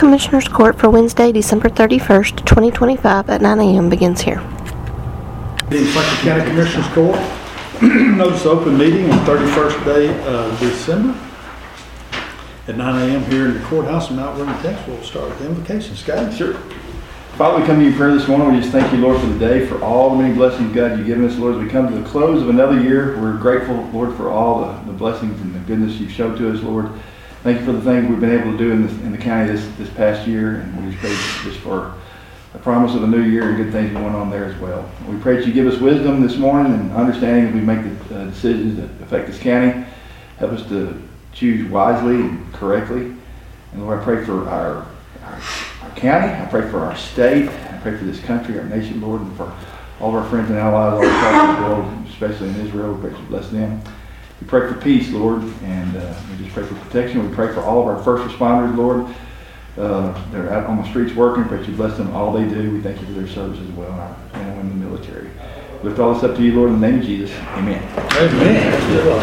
Commissioners Court for Wednesday, December 31st, 2025 at 9 a.m. begins here. The Franklin County Commissioners Court. Notice of open meeting on 31st day of December at 9 a.m. here in the courthouse in Mount Vernon, Texas. We'll start with the invocation. Scott? Sure. Father, we come to you in prayer this morning. We just thank you, Lord, for the day, for all the many blessings, God, you've given us, Lord. As we come to the close of another year, we're grateful, Lord, for all the blessings and the goodness you've showed to us, Lord. Thank you for the things we've been able to do in the county this past year, and we just pray just for the promise of a new year and good things going on there as well. We pray that you give us wisdom this morning and understanding as we make the decisions that affect this county. Help us to choose wisely and correctly. And Lord, I pray for our county. I pray for our state. I pray for this country, our nation, Lord, and for all of our friends and allies all across the world, especially in Israel. We pray to bless them. We pray for peace, Lord, and we just pray for protection. We pray for all of our first responders, Lord. They're out on the streets working. Pray that you bless them all they do. We thank you for their service as well, our men and women in the military. We lift all this up to you, Lord, in the name of Jesus. Amen. Amen.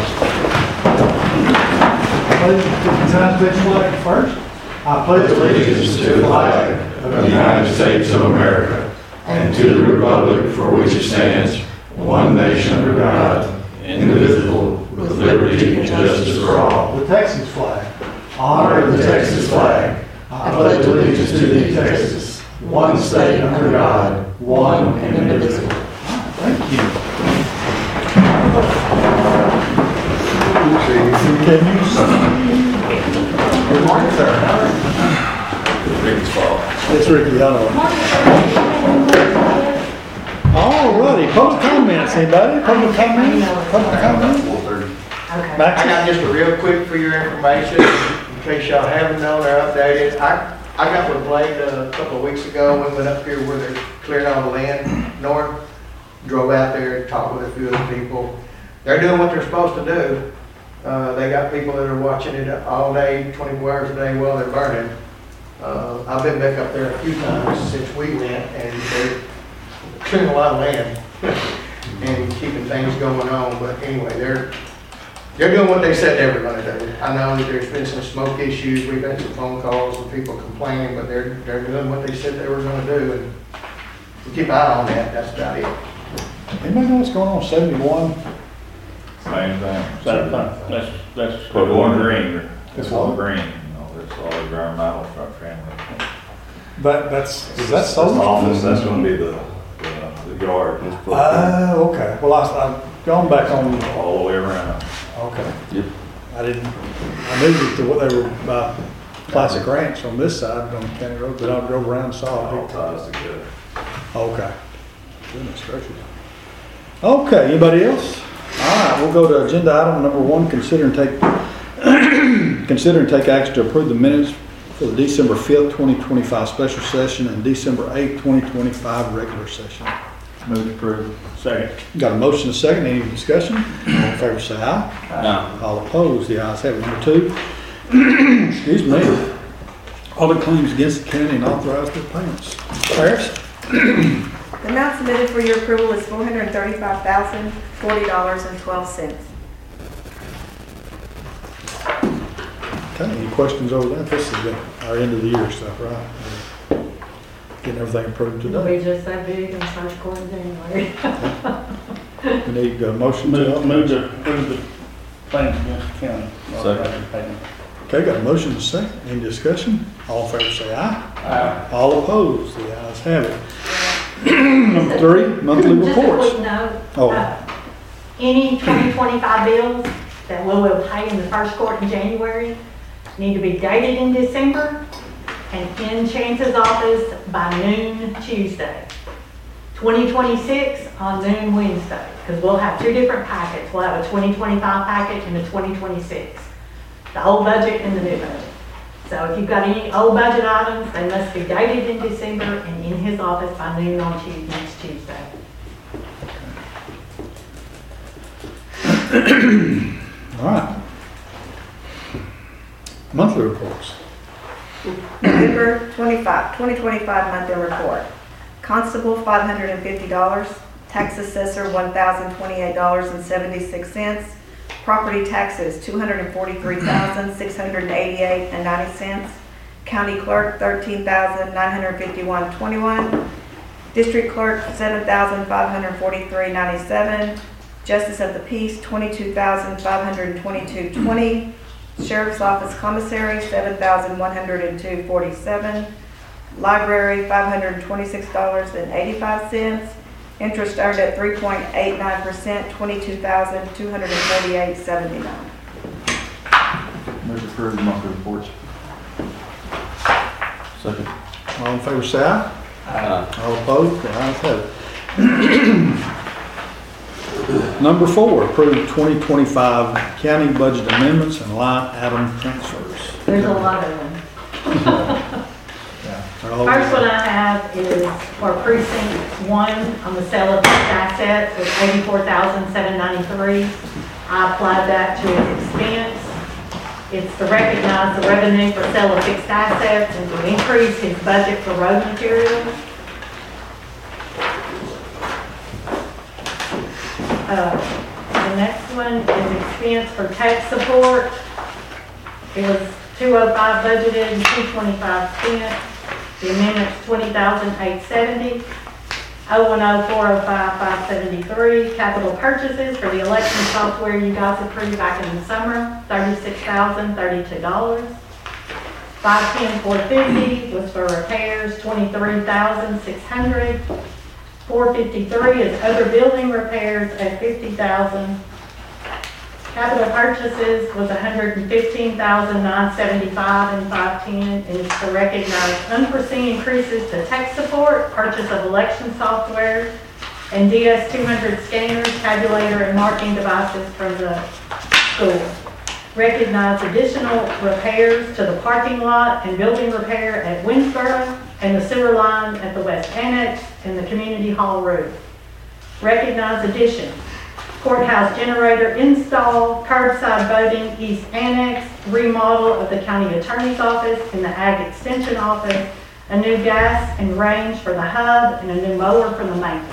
Flag first. I pledge allegiance to the flag of the United States of America and to the republic for which it stands, one nation under God, indivisible, with liberty and justice for all. The Texas flag. Honor the Texas flag. I pledge allegiance to thee, Texas, one state under God, one and indivisible. Thank you. Can you see? Good morning, sir. Ricky's fault. It's Ricky, I know. All righty, public comments, anybody? Public comment? Public comment? Okay. Max? I got just a real quick for your information, in case y'all haven't known or updated. I got with Blake a couple of weeks ago. We went up here where they're clearing all the land north. Drove out there, talked with a few of the people. They're doing what they're supposed to do. They got people that are watching it all day, 24 hours a day while they're burning. I've been back up there a few times since we went, and they're clearing a lot of land and keeping things going on. But anyway, they're doing what they said they were going to do. I know that there's been some smoke issues. We've had some phone calls and people complaining, but they're doing what they said they were going to do, and we keep an eye on that. That's about it. Anybody know what's going on 71? Same thing. That's Going green. It's all what? green. That's all environmental family. Is that solar? The office, that's going to be the yard. Okay. Well, I've gone back on. All the way around. Okay. Yep. I knew that they were by Classic Ranch on this side on County Road, but I drove around and saw All it. ties together. Okay. Goodness gracious. Okay, anybody else? All right, we'll go to agenda item number 1, consider and take action to approve the minutes for the December 5th, 2025 special session and December 8th, 2025 regular session. Move to approve. Second. Got a motion and a second. Any discussion? All in favor say aye. Aye. All opposed, the ayes have it. Number 2, excuse me, audit claims against the county and authorize their payments. Clarice? The amount submitted for your approval is $435,040.12. Okay, any questions over that? This is our end of the year stuff, right? Getting everything approved It'll today. be just that big and start going January. We need a motion to Move to approve the claims against the county. Second. Okay, got a motion and a second. Any discussion? All in favor say aye. Aye. All opposed, the ayes have it. Number 3, monthly Just a reports. quick note. Oh. Any 2025 bills that we will pay in the first quarter in January need to be dated in December and in Chance's office by noon Tuesday. 2026 on noon Wednesday, because we'll have 2 different packets. We'll have a 2025 packet and a 2026. The old budget and the new budget. So if you've got any old budget items, they must be dated in December and in his office by noon on next Tuesday. All right. Monthly reports. November 2025 monthly report. Constable, $550. Tax assessor, $1,028.76. Property taxes, $243,688.90. County clerk, $13,951.21. District clerk, $7,543.97. Justice of the peace, $22,522.20. Sheriff's office commissary, $7,102.47. Library, $526.85. Interest earned at 3.89%, $22,248.79. Move to approve the monthly reports. Second. All in favor, say aye. All opposed, the ayes have it. Number 4, approve 2025 county budget amendments and line item transfers. There's a lot of them. First one I have is for precinct 1 on the sale of fixed assets with $84,793. I applied that to his expense. It's to recognize the revenue for sale of fixed assets and to increase his budget for road materials. The next one is expense for tech support. It was $205 budgeted and $225 spent. The amendment's $20,870. 010-405-573. Capital purchases for the election software you guys approved back in the summer, $36,032. 510-450 was for repairs, $23,600. 453 is other building repairs at $50,000. Capital purchases was $115,975 and 510, and is to recognize unforeseen increases to tech support, purchase of election software, and DS200 scanners, tabulator, and marking devices for the school. Recognize additional repairs to the parking lot and building repair at Winsboro and the sewer line at the West Annex and the Community Hall roof. Recognize additions: courthouse generator install, curbside voting, East Annex, remodel of the county attorney's office and the ag extension office, a new gas and range for the hub, and a new mower for the maintenance.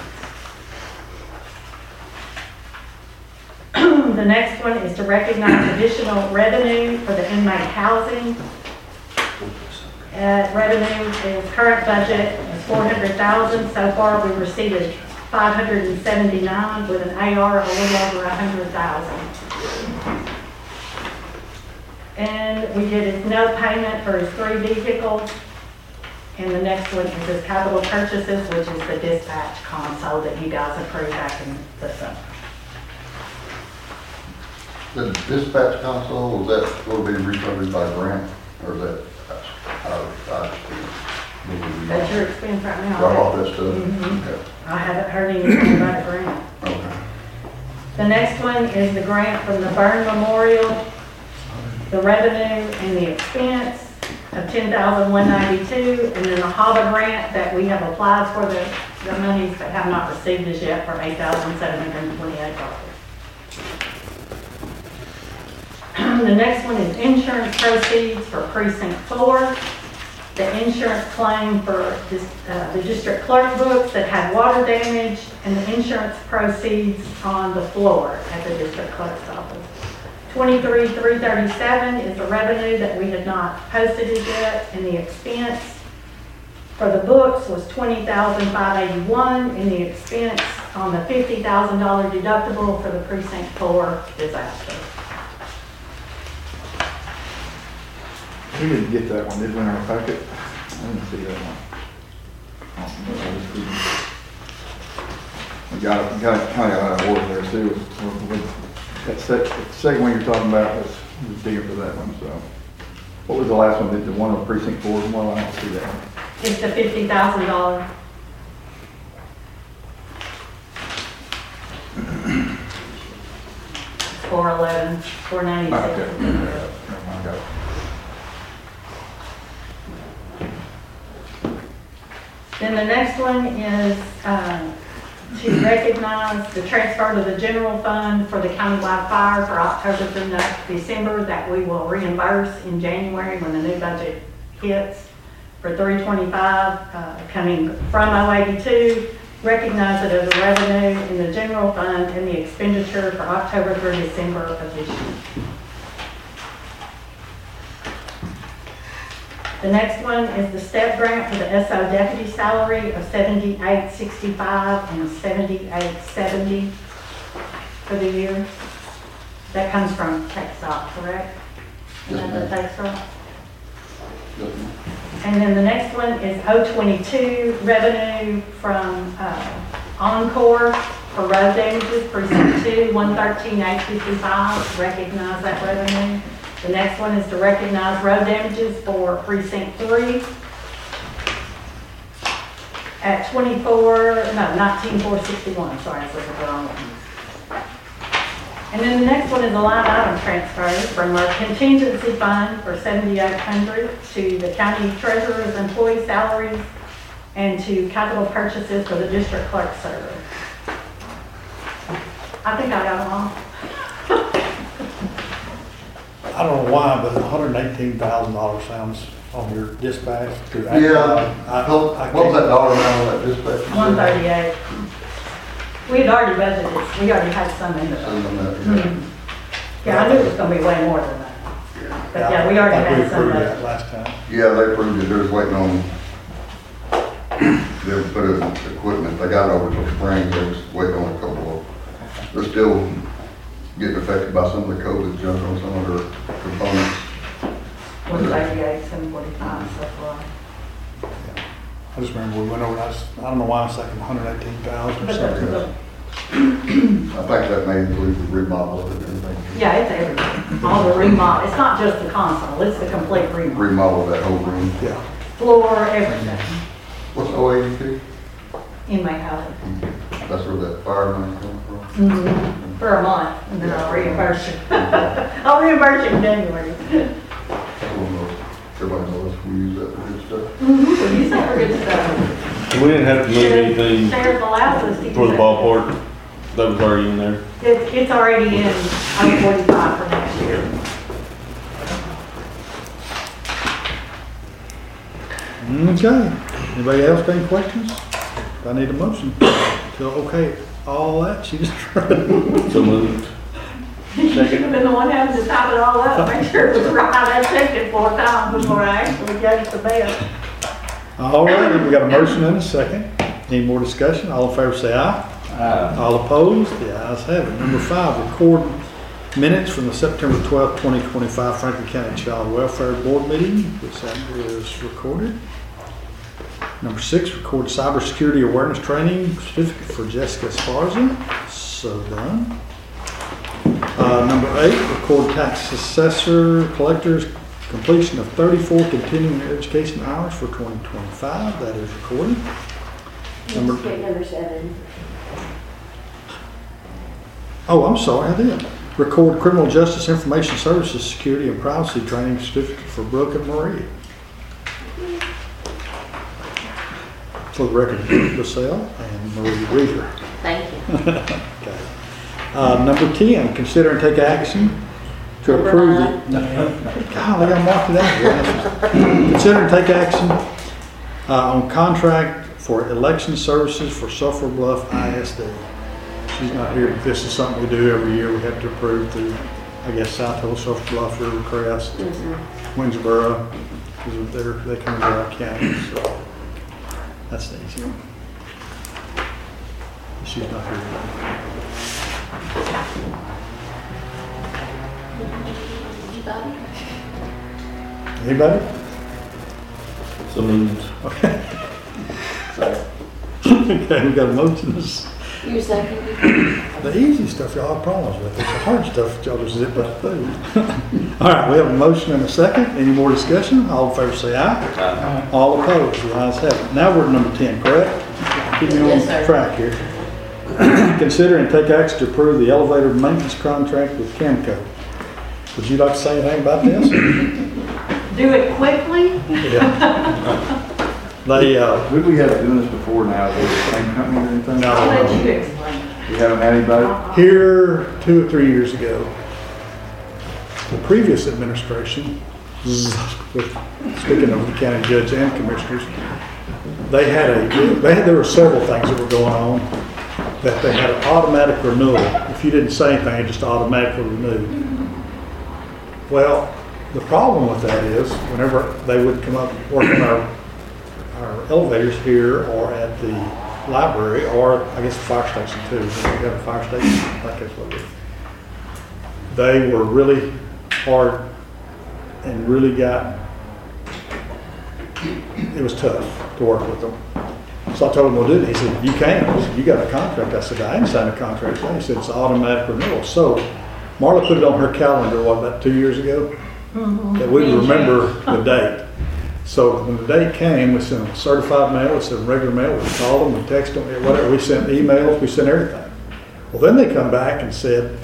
The next one is to recognize additional revenue for the inmate housing. Revenue is current budget is $400,000. So far, we received $579 with an AR of a little over $100,000. And we did his note payment for his 3 vehicles. And the next one is his capital purchases, which is the dispatch console that you guys approved back in the summer. The dispatch console, is that going to be refunded by grant, or is that That's your expense right now. Right off that stuff? Mhm. Okay. I haven't heard anything about a grant. Okay. The next one is the grant from the Burn Memorial, the revenue and the expense of $10,192, and then the HAVA grant that we have applied for the monies but have not received as yet for $8,728. The next one is insurance proceeds for precinct 4. The insurance claim for the district clerk books that had water damage, and the insurance proceeds on the floor at the district clerk's office. $23,337 is the revenue that we had not posted as yet, and the expense for the books was $20,581, and the expense on the $50,000 deductible for the precinct 4 disaster. We didn't get that one, did we, in our packet? I didn't see that one. We got it, kind of got out of order there, too. That second one you're talking about was digging for that one, so. What was the last one, the one on precinct 4? Well, I don't see that one. It's the $50,000. $411, $496. Okay. Never mind, got it. Then the next one is to recognize the transfer to the general fund for the countywide fire for October through December that we will reimburse in January when the new budget hits for $325 coming from 082. Recognize it as a revenue in the general fund and the expenditure for October through December of this year. The next one is the STEP grant for the SO deputy salary of $78.65 and $78.70 for the year. That comes from TechStop, correct? Yes, Is that the TechStop? Yes, ma'am. And then the next one is 022 revenue from Encore for road damages, precinct 2, 113,855. Recognize that revenue. The next one is to recognize road damages for precinct 3 at 19,461. Sorry, I was looking at the wrong one. And then the next one is a line item transfer from our contingency fund for $7,800 to the county treasurer's employee salaries and to capital purchases for the district clerk service. I think I got them all. I don't know why, but $118,000 sounds on your dispatch to. Yeah, what was that dollar amount on that dispatch? 138. We had already budgeted, we already had some in the budget. Yeah, I knew it was gonna be way more than that. But yeah, we already had some that budget. last time. Yeah, they approved it, they're just waiting on, they'll put in equipment, they got it over till spring, they're just waiting on a couple of, they're still getting affected by some of the COVID junk on some of their components. 138, 745, so far. I just remember we went over, I don't know why I'm thinking 118,000 or But something. the- I think that may include the remodel of it and everything. Yeah, it's everything. All the remodel, it's not just the console, it's the complete remodel. Remodel that whole room. Yeah. Floor, everything. What's OAP? Inmate housing. That's where that fire money comes from. For a month, and then I'll reimburse you. I'll reimburse you in January. Everybody knows we use that for good stuff. We use that for good stuff. We didn't have to move anything Sheriff allows us to use for the that. ballpark. That was already in there. It's already in I-45 for next year. Okay. Anybody else got any questions? I need a motion. So, okay, all that, she just read. So moved. You should have been the one having to type it all up, make sure it was right. I checked it 4 times before I actually gave it to Beth. All right, we got a motion and a second. Any more discussion? All in favor say aye. All opposed? The ayes have it. Number 5, record minutes from the September 12th, 2025 Franklin County Child Welfare Board meeting, which that is recorded. Number 6, record cybersecurity awareness training certificate for Jessica Esparza. So done. Number 8, record tax assessor collectors completion of 34 continuing education hours for 2025. That is recorded. Number 7. Oh, I'm sorry, I did. Record criminal justice information services security and privacy training certificate for Brooke and Marie. For the record, Lucille and Marie Reader. Thank you. Okay. Number 10, consider and take action to Number approve 9. Golly, I marked it out. Consider and take action on contract for election services for Sulphur Bluff ISD. She's not here. This is something we do every year. We have to approve through, I guess, South Hill, Sulphur Bluff, Rivercrest, Winsboro, because they come into our county. So that's the easy one. She's not here today. Anybody? So moved. Okay. Okay, we got a motion. You second. The easy stuff y'all have problems with. It's the hard stuff y'all just zip up through. All right, we have a motion and a second. Any more discussion? All in favor say aye. Aye. All opposed, the ayes have it. Now we're at number 10, correct? Keep me on Yes, sir. track here. Consider and take action to approve the elevator maintenance contract with Camco. Would you like to say anything about this? Do it quickly. Yeah. They, Who do we have doing this before now? Is it the same company or anything? No. I'll let you explain. We haven't had anybody? here 2 or 3 years ago, the previous administration, speaking of the county judge and commissioners, there were several things that were going on, that they had an automatic renewal. If you didn't say anything, it just automatically renewed. Well, The problem with that is, whenever they would come up, work on our elevators here or at the library, or I guess the fire station too, we got a fire station, I think that's what it is. They were really hard and really it was tough to work with them. So I told him, well, dude, he said, you can. He said, you got a contract. I said, I ain't signed a contract. He said, it's automatic renewal. So Marla put it on her calendar, about 2 years ago, that we would remember the date. So when the date came, we sent them certified mail, we sent them regular mail, we called them, we texted them, whatever. We sent emails, we sent everything. Well, then they come back and said,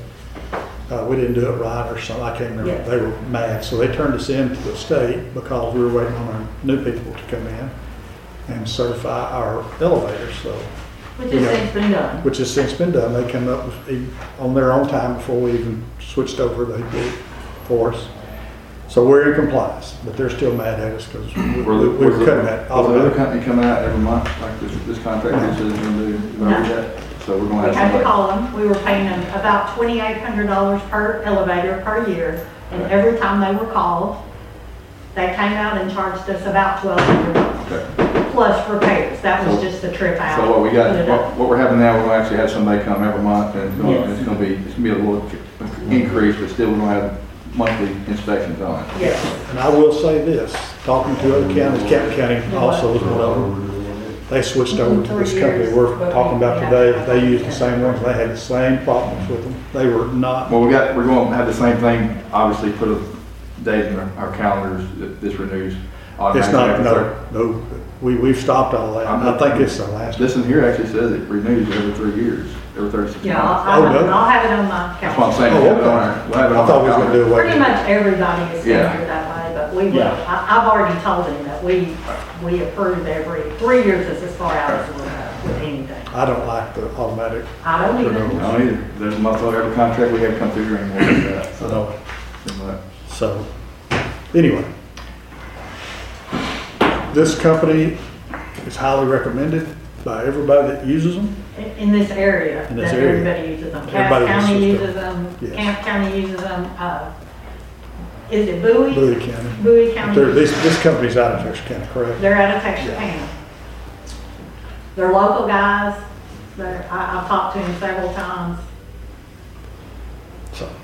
we didn't do it right or something. I can't remember. Yeah. They were mad. So they turned us in to the state because we were waiting on our new people to come in and certify our elevators. So, Which has since been done. which has since been done. They came up on their own time before we even switched over. They did it for us. So we're in compliance, but they're still mad at us because we were cutting that. Will the other company come out every month like this contract is going to do? No. So we're going We to had have to call them. We were paying them about $2,800 per elevator per year. And every time they were called, they came out and charged us about $1,200 Okay. plus repairs. That was just the trip out. So what we got, Put it up. what we're having now, we're going to actually have somebody come every month, and Yes. it's going to be a little increase, but still we're going to have monthly inspections on it. Yes. And I will say this, talking to other counties, Canton County also is one of them. They switched over to this company we're talking about today. They used the same ones. They had the same problems with them. They were not. Well, we're going to have the same thing, obviously put a date in our calendars that this renews It's automatically. not, no. We've stopped all that. I think it's the last. This one here actually says it renews every 3 years, every 36 Yeah, months. I'll no. I'll have it on my That's what I'm calendar. saying, we'll have it on our, we'll have it I on thought our we was gonna do calendar. away Pretty with it. much everybody is Yeah. standard that way, but we will. Yeah. I've already told them that we approve every 3 years is as far out as we'll go with anything. I don't like the automatic. I don't either. renewals. I don't either. There's a month on every contract we have come through here anymore like that. I know. But So, anyway. This company is highly recommended by everybody that uses them. In this area, In this that area. everybody uses them. Everybody Cass County uses uses them, Yes. Camp County uses them, is it Bowie? Bowie County. Bowie County. This company's out of Texas County, correct? They're out of Texarkana. They're local guys. I've talked to them several times. So.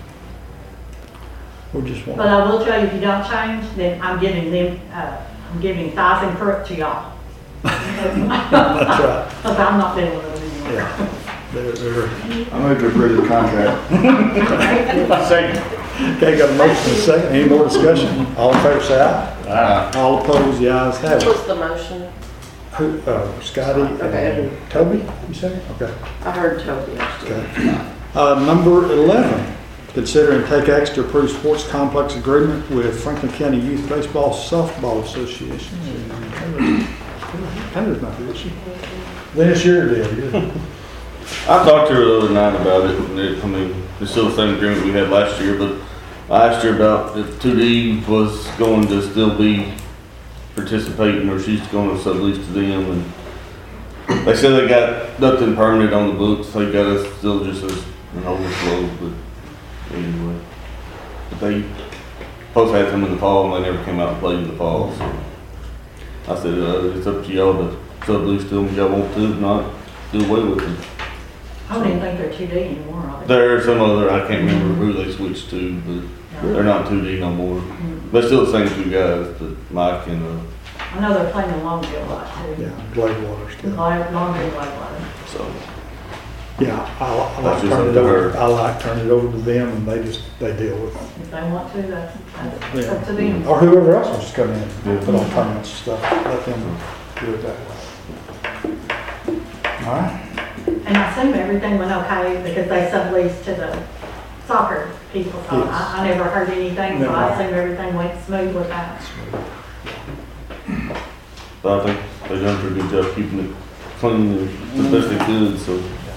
We just But want, I will tell you, if you don't change, then I'm giving them, I'm giving Tyson Crook to y'all. that's right, Because I'm not dealing with them anymore. yeah. They're, I'm going to approve the contract. Second. okay, got a motion and a second. Any more discussion? All in favor, say aye. Aye. All opposed, the ayes have it. What's the motion? Who, Scotty Okay. and Toby, you said? Okay. I heard Toby. Okay. Number 11, consider and take action to approve sports complex agreement with Franklin County Youth Baseball Softball Association. Heather's not here, is she? Then it's your deal. I talked to her the other night about it, and it's still the same agreement we had last year, but I asked her about if 2D was going to still be participating, or she's going to sublease to them, and they said they got nothing permanent on the books, they got us still just as an overflow, but anyway. But they both had some in the fall, and they never came out and played in the fall, so I said, it's up to y'all to sublease to them if y'all want to, if not, do away with them. I don't even think they're 2D anymore, are they? There's some other, I can't remember who they switched to, but they're not 2D no more. They're still the same two guys, but Mike and, I know they're playing in Longview a lot too. Yeah, Glade Water still. Longview, Blackwater. so, Yeah, I like That's just turning up it to over, her. I like turning it over to them and they deal with it. If they want to, that's Yeah. up to them. Or whoever else wants to come in, put on tournaments and stuff, let them do it that way. All right, And I assume everything went okay because they subleased to the soccer people. So Yes. I never heard anything, so I No. assume everything went smooth with that. but I think they've done a pretty good job keeping it clean as best they could, so.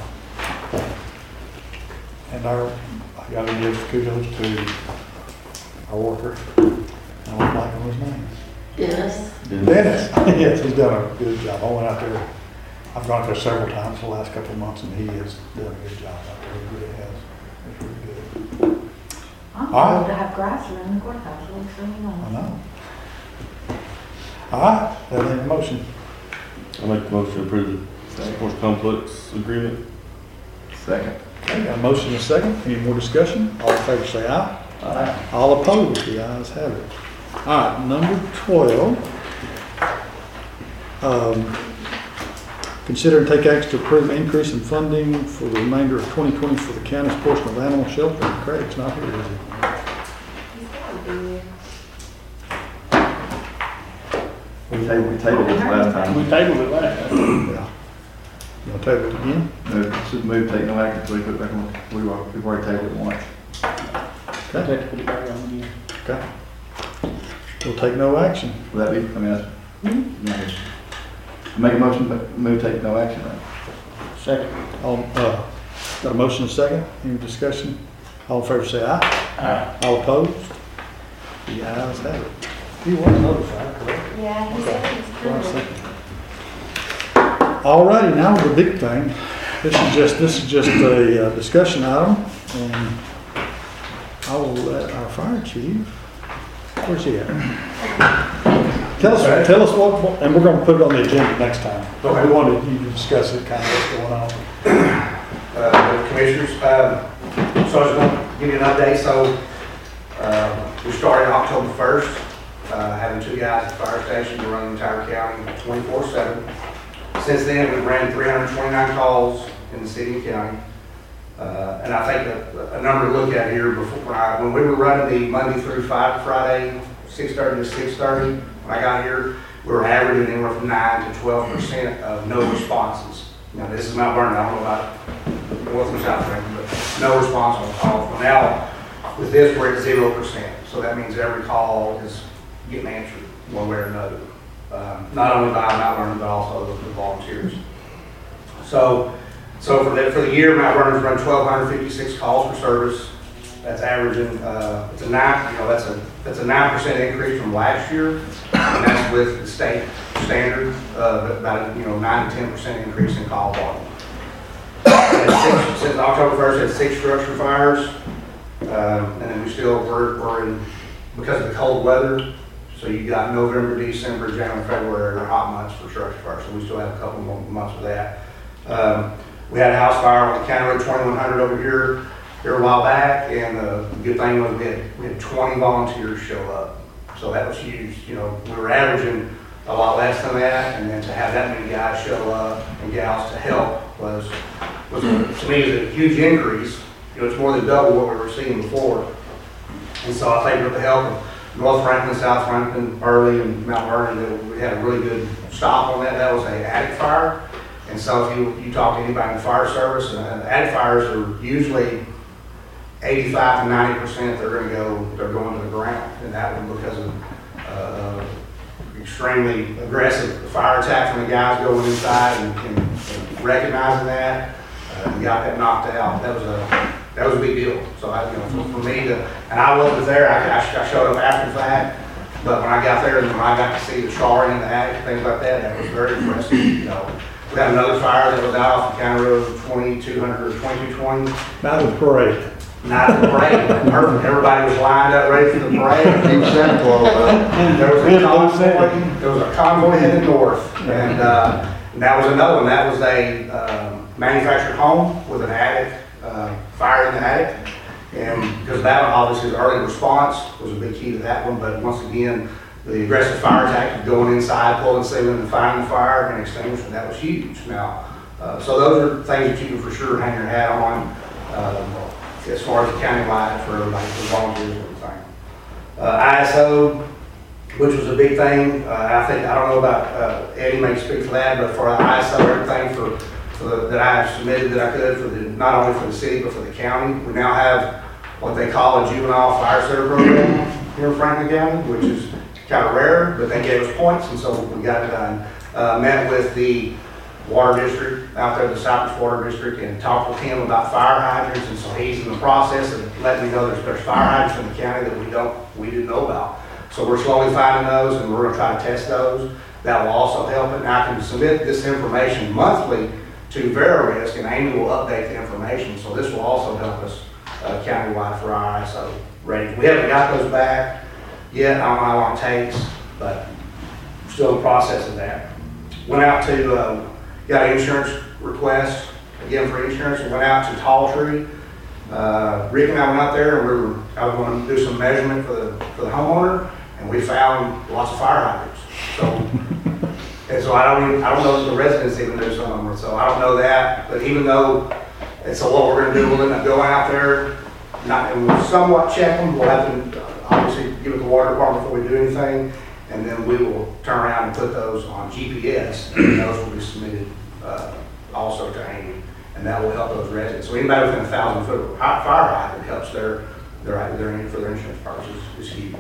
and I gotta give kudos to our worker, I don't like his name. Dennis. Dennis, yes, he's done a good job. I went out there, I've gone out there several times the last couple of months, and he has done a good job out there. He really has. It's really good. I'm All right. told to have grass around the courthouse, so you I know. know. All right, that ain't a motion. I make the motion to approve the sports complex agreement. Second. Okay, got a motion and a second. Any more discussion? All in favor say aye. Aye. All opposed, the ayes have it. All right, number 12. Consider and take action to approve increase in funding for the remainder of 2020 for the county's portion of animal shelter. Craig's not here, is We tabled this last time. We tabled it last. he? Yeah. You want to table it again? Should move, take no action, so we put it back on, we've already tabled it once. I have to put it back on again. Okay. We'll take no action. Will that be, I mean, that's, make a motion, but move, take no action, right? Second. All, got a motion and a second. Any discussion? All in favor say aye. Aye. All opposed? The ayes have it. You want notified, correct? Yeah, he said it's All righty, now the big thing. This is just a discussion item, and I will let our fire chief. Where's he at? Tell us what, and we're going to put it on the agenda next time. But we wanted you to discuss it, kind of what's going on. Commissioners, so I was going to give you an update. So we started October 1st, having 2 guys at the fire station to run the entire county 24/7. Since then, we've ran 329 calls in the city and county. And I think a number to look at here, before when we were running the Monday through Friday, 6:30 to 6:30, when I got here, we were averaging anywhere from 9 to 12% of no responses. Now, this is Mount Vernon, I don't know about North and South Rankin, but no response on calls. Well, now, with this, we're at 0%. So that means every call is getting answered one way or another. Not only by Mount Vernon, but also the volunteers. So for the year, Mount Vernon's run 1,256 calls for service. That's averaging, it's a 9% increase from last year, and that's with the state standard of about 9 to 10% increase in call volume. Since October 1st, had 6 structure fires, and then we're in, because of the cold weather. So you got November, December, January, February are hot months for structure fire. So we still have a couple more months of that. We had a house fire on the County Road 2100 over here a while back, and the good thing was we had 20 volunteers show up. So that was huge. We were averaging a lot less than that, and then to have that many guys show up and gals to help was to me is a huge increase. It's more than double what we were seeing before. And so I think with the help of North Franklin, South Franklin, Early, and Mount Vernon, we had a really good stop on that. That was an attic fire. And so if you talk to anybody in the fire service, attic fires are usually 85 to 90% they're going to the ground. And that one because of extremely aggressive fire attack from the guys going inside and recognizing that, and got that knocked out. That was a big deal. So for me and I wasn't there. I showed up after the fact, but when I got there and when I got to see the charring in the attic, things like that was very impressive. We had another fire that was out off the County Road 2200 or 2220. Night of the parade. Night of the parade. Perfect. Everybody was lined up ready for the parade. Santa Claus, There was a convoy headed north, and that was another one. That was a manufactured home with an attic, fire in the attic, and because that one obviously the early response was a big key to that one. But once again, the aggressive fire attack of going inside, pulling the ceiling, and finding the fire and extinguishing, that was huge. Now, so those are things that you can for sure hang your hat on as far as the countywide for everybody, for volunteers and everything. ISO, which was a big thing. I don't know about Eddie may speak for that, but for ISO, everything that I submitted that I could for not only for the city but for the county. We now have what they call a juvenile fire center program here in Franklin County, which is kind of rare, but they gave us points, and so we got it done. Met with the water district out there, the Cypress Water District, and talked with him about fire hydrants, and so he's in the process of letting me know there's fire hydrants in the county that we didn't know about. So we're slowly finding those, and we're going to try to test those. That will also help, and I can submit this information monthly to VeriRisk, and Amy will update the information, so this will also help us countywide for our ISO rating. We haven't got those back yet. I don't know how long it takes, but we're still in the process of that. Went out to, got an insurance request, again for insurance. We went out to Tall Tree. Rick and I went out there, and I was going to do some measurement for the homeowner, and we found lots of fire hydrants. So I don't know if the residents even do some of them, so I don't know that. But even though it's what we're going to do, we'll end up going out there, and we'll somewhat check them. We'll have to obviously give it to the water department before we do anything, and then we will turn around and put those on GPS, and those will be submitted also to Amy, and that will help those residents. So anybody within 1,000 foot of a fire hydrant helps their insurance purposes is huge.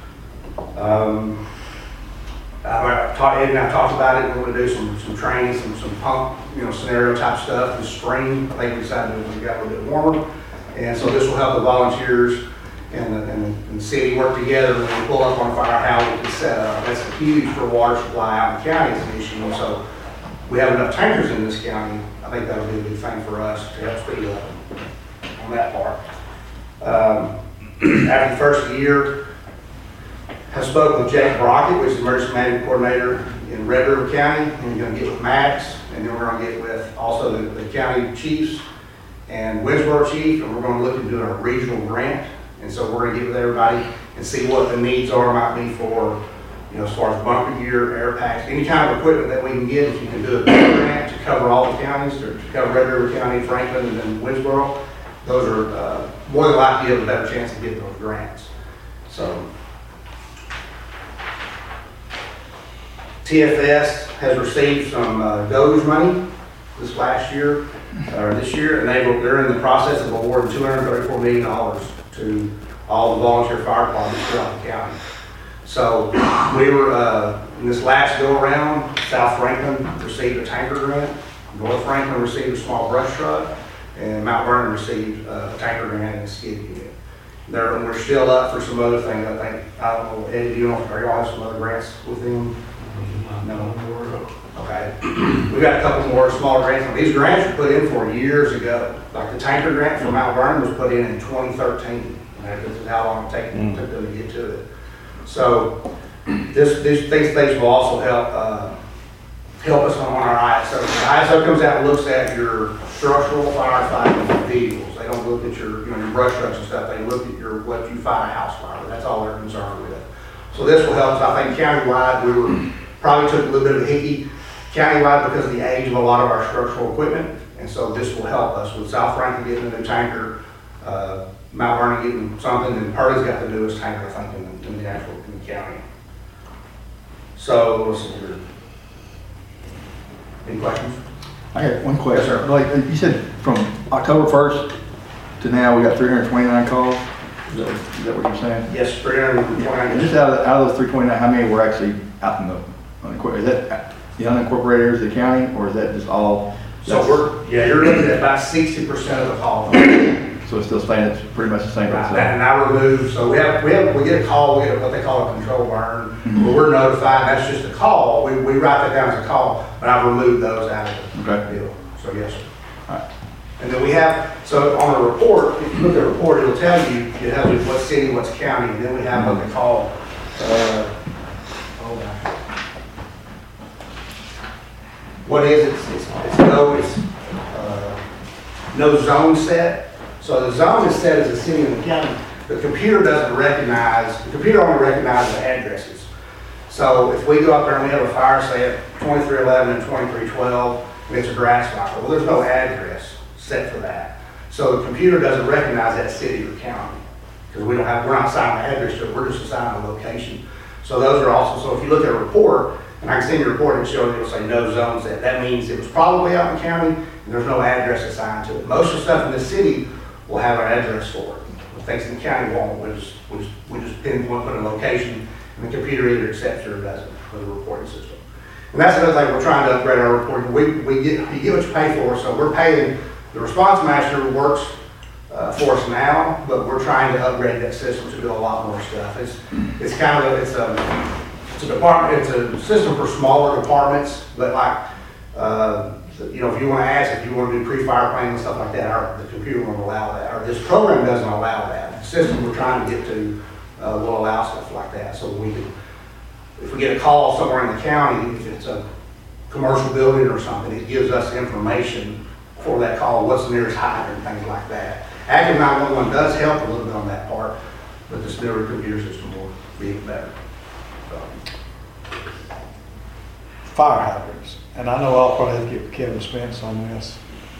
Ed and I talked about it. We're going to do some training, some pump, scenario type stuff this spring. I think we decided we got a little bit warmer, and so this will help the volunteers and the city work together when we pull up on fire, how we can set up. That's huge for water supply out in the county as an issue. And so we have enough tankers in this county. I think that'll be a good thing for us to help speed up on that part. After the first year, I spoke with Jake Brockett, which is the emergency management coordinator in Red River County, and we're going to get with Max, and then we're going to get with also the county chiefs and Winsboro chief, and we're going to look at doing a regional grant. And so we're going to get with everybody and see what the needs might be for, as far as bunker gear, air packs, any kind of equipment that we can get. If you can do a grant to cover all the counties, or to cover Red River County, Franklin, and then Winsboro, those are more than likely you have a better chance of getting those grants. So TFS has received some DOGE money this year, and they're in the process of awarding $234 million to all the volunteer fire departments throughout the county. So we were, in this last go around, South Franklin received a tanker grant, North Franklin received a small brush truck, and Mount Vernon received a tanker grant and a skid unit. We're still up for some other things. I don't know, Eddie, do you know if y'all have some other grants with them? No. Okay. We've got a couple more smaller grants. These grants were put in for years ago. Like the tanker grant for Mount Vernon was put in 2013. This is how long it took them to get to it. So these things will also help us on our ISO. The ISO comes out and looks at your structural firefighting vehicles. They don't look at your brush trucks and stuff. They look at what you fight a house fire. That's all they're concerned with. So this will help us. I think countywide we probably took a little bit of a hickey countywide because of the age of a lot of our structural equipment, and so this will help us with South Franklin getting a new tanker, Mount Vernon getting something, and Purdy's got the newest tanker, I think, in the county. So let's see here. Any questions? I got one question. Yes, sir. Like you said, from October 1st to now, we got 329 calls. Is that what you're saying? Yes, 329. And just out of those 329, how many were actually out in the unincorporated? Is that the unincorporated areas of the county, or is that just all? So you're looking at about 60% of the calls. So it's still staying, it's pretty much the same. And I remove, so we get a call, we get what they call a control burn, where we're notified, that's just a call. We write that down as a call, but I've removed those out of the deal. So yes, sir. All right. And then we have, so on the report, if you look at the report, it'll tell you, it tells you what city, what's county, and then we have what they call, what is it? It's no zone set. So the zone is set as a city and the county. The computer only recognizes the addresses. So if we go up there and we have a fire, say at 2311 and 2312, and it's a grass fire, well, there's no address set for that. So the computer doesn't recognize that city or county because we're not assigning an address to it, we're just assigning a location. So those are also, so if you look at a report, and I can send you a report and show you, it'll say no zone set. That means it was probably out in the county and there's no address assigned to it. Most of the stuff in the city will have an address for it. Things in the county won't. We just pinpoint, put a location, and the computer either accepts it or doesn't for the reporting system. And that's another thing, we're trying to upgrade our reporting. You get what you pay for, so we're paying, the response master works for us now, but we're trying to upgrade that system to do a lot more stuff. It's a department, it's a system for smaller departments, but like you know, if you want to ask, if you want to do pre-fire planning and stuff like that, the computer won't allow that, or this program doesn't allow that. The system we're trying to get to will allow stuff like that. So we can, if we get a call somewhere in the county, if it's a commercial building or something, it gives us information for that call, what's the nearest hydrant, things like that. Active 911 does help a little bit on that part, but this newer computer system will be better. So. Fire hydrants, and I know I'll probably have to get with Kevin Spence on this.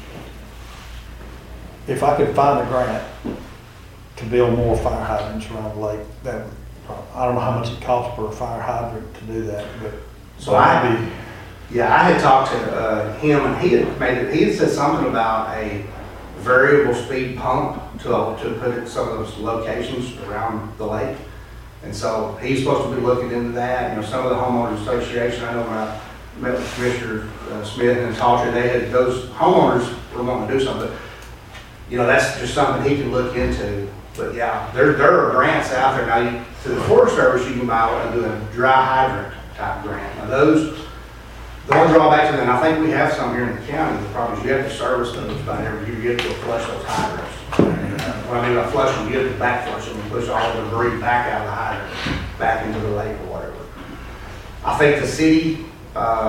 If I could find a grant to build more fire hydrants around the lake, that would, I don't know how much it costs per fire hydrant to do that, but So I had talked to him, and he had said something about a variable speed pump to put at some of those locations around the lake. And so he's supposed to be looking into that. You know, some of the homeowners association, I know when I met with Commissioner Smith and talked to, those homeowners were wanting to do something. You know, that's just something he can look into. But yeah, there are grants out there now. Through the Forest Service, you can buy and do a dry hydrant type grant. Now those, the one drawback to that, and I think we have some here in the county, the problem is you have to service those about every year. You have to flush those hydrants. What I mean by flush them, you have to back flush them and push all the debris back out of the hydrant, back into the lake or whatever. I think the city, I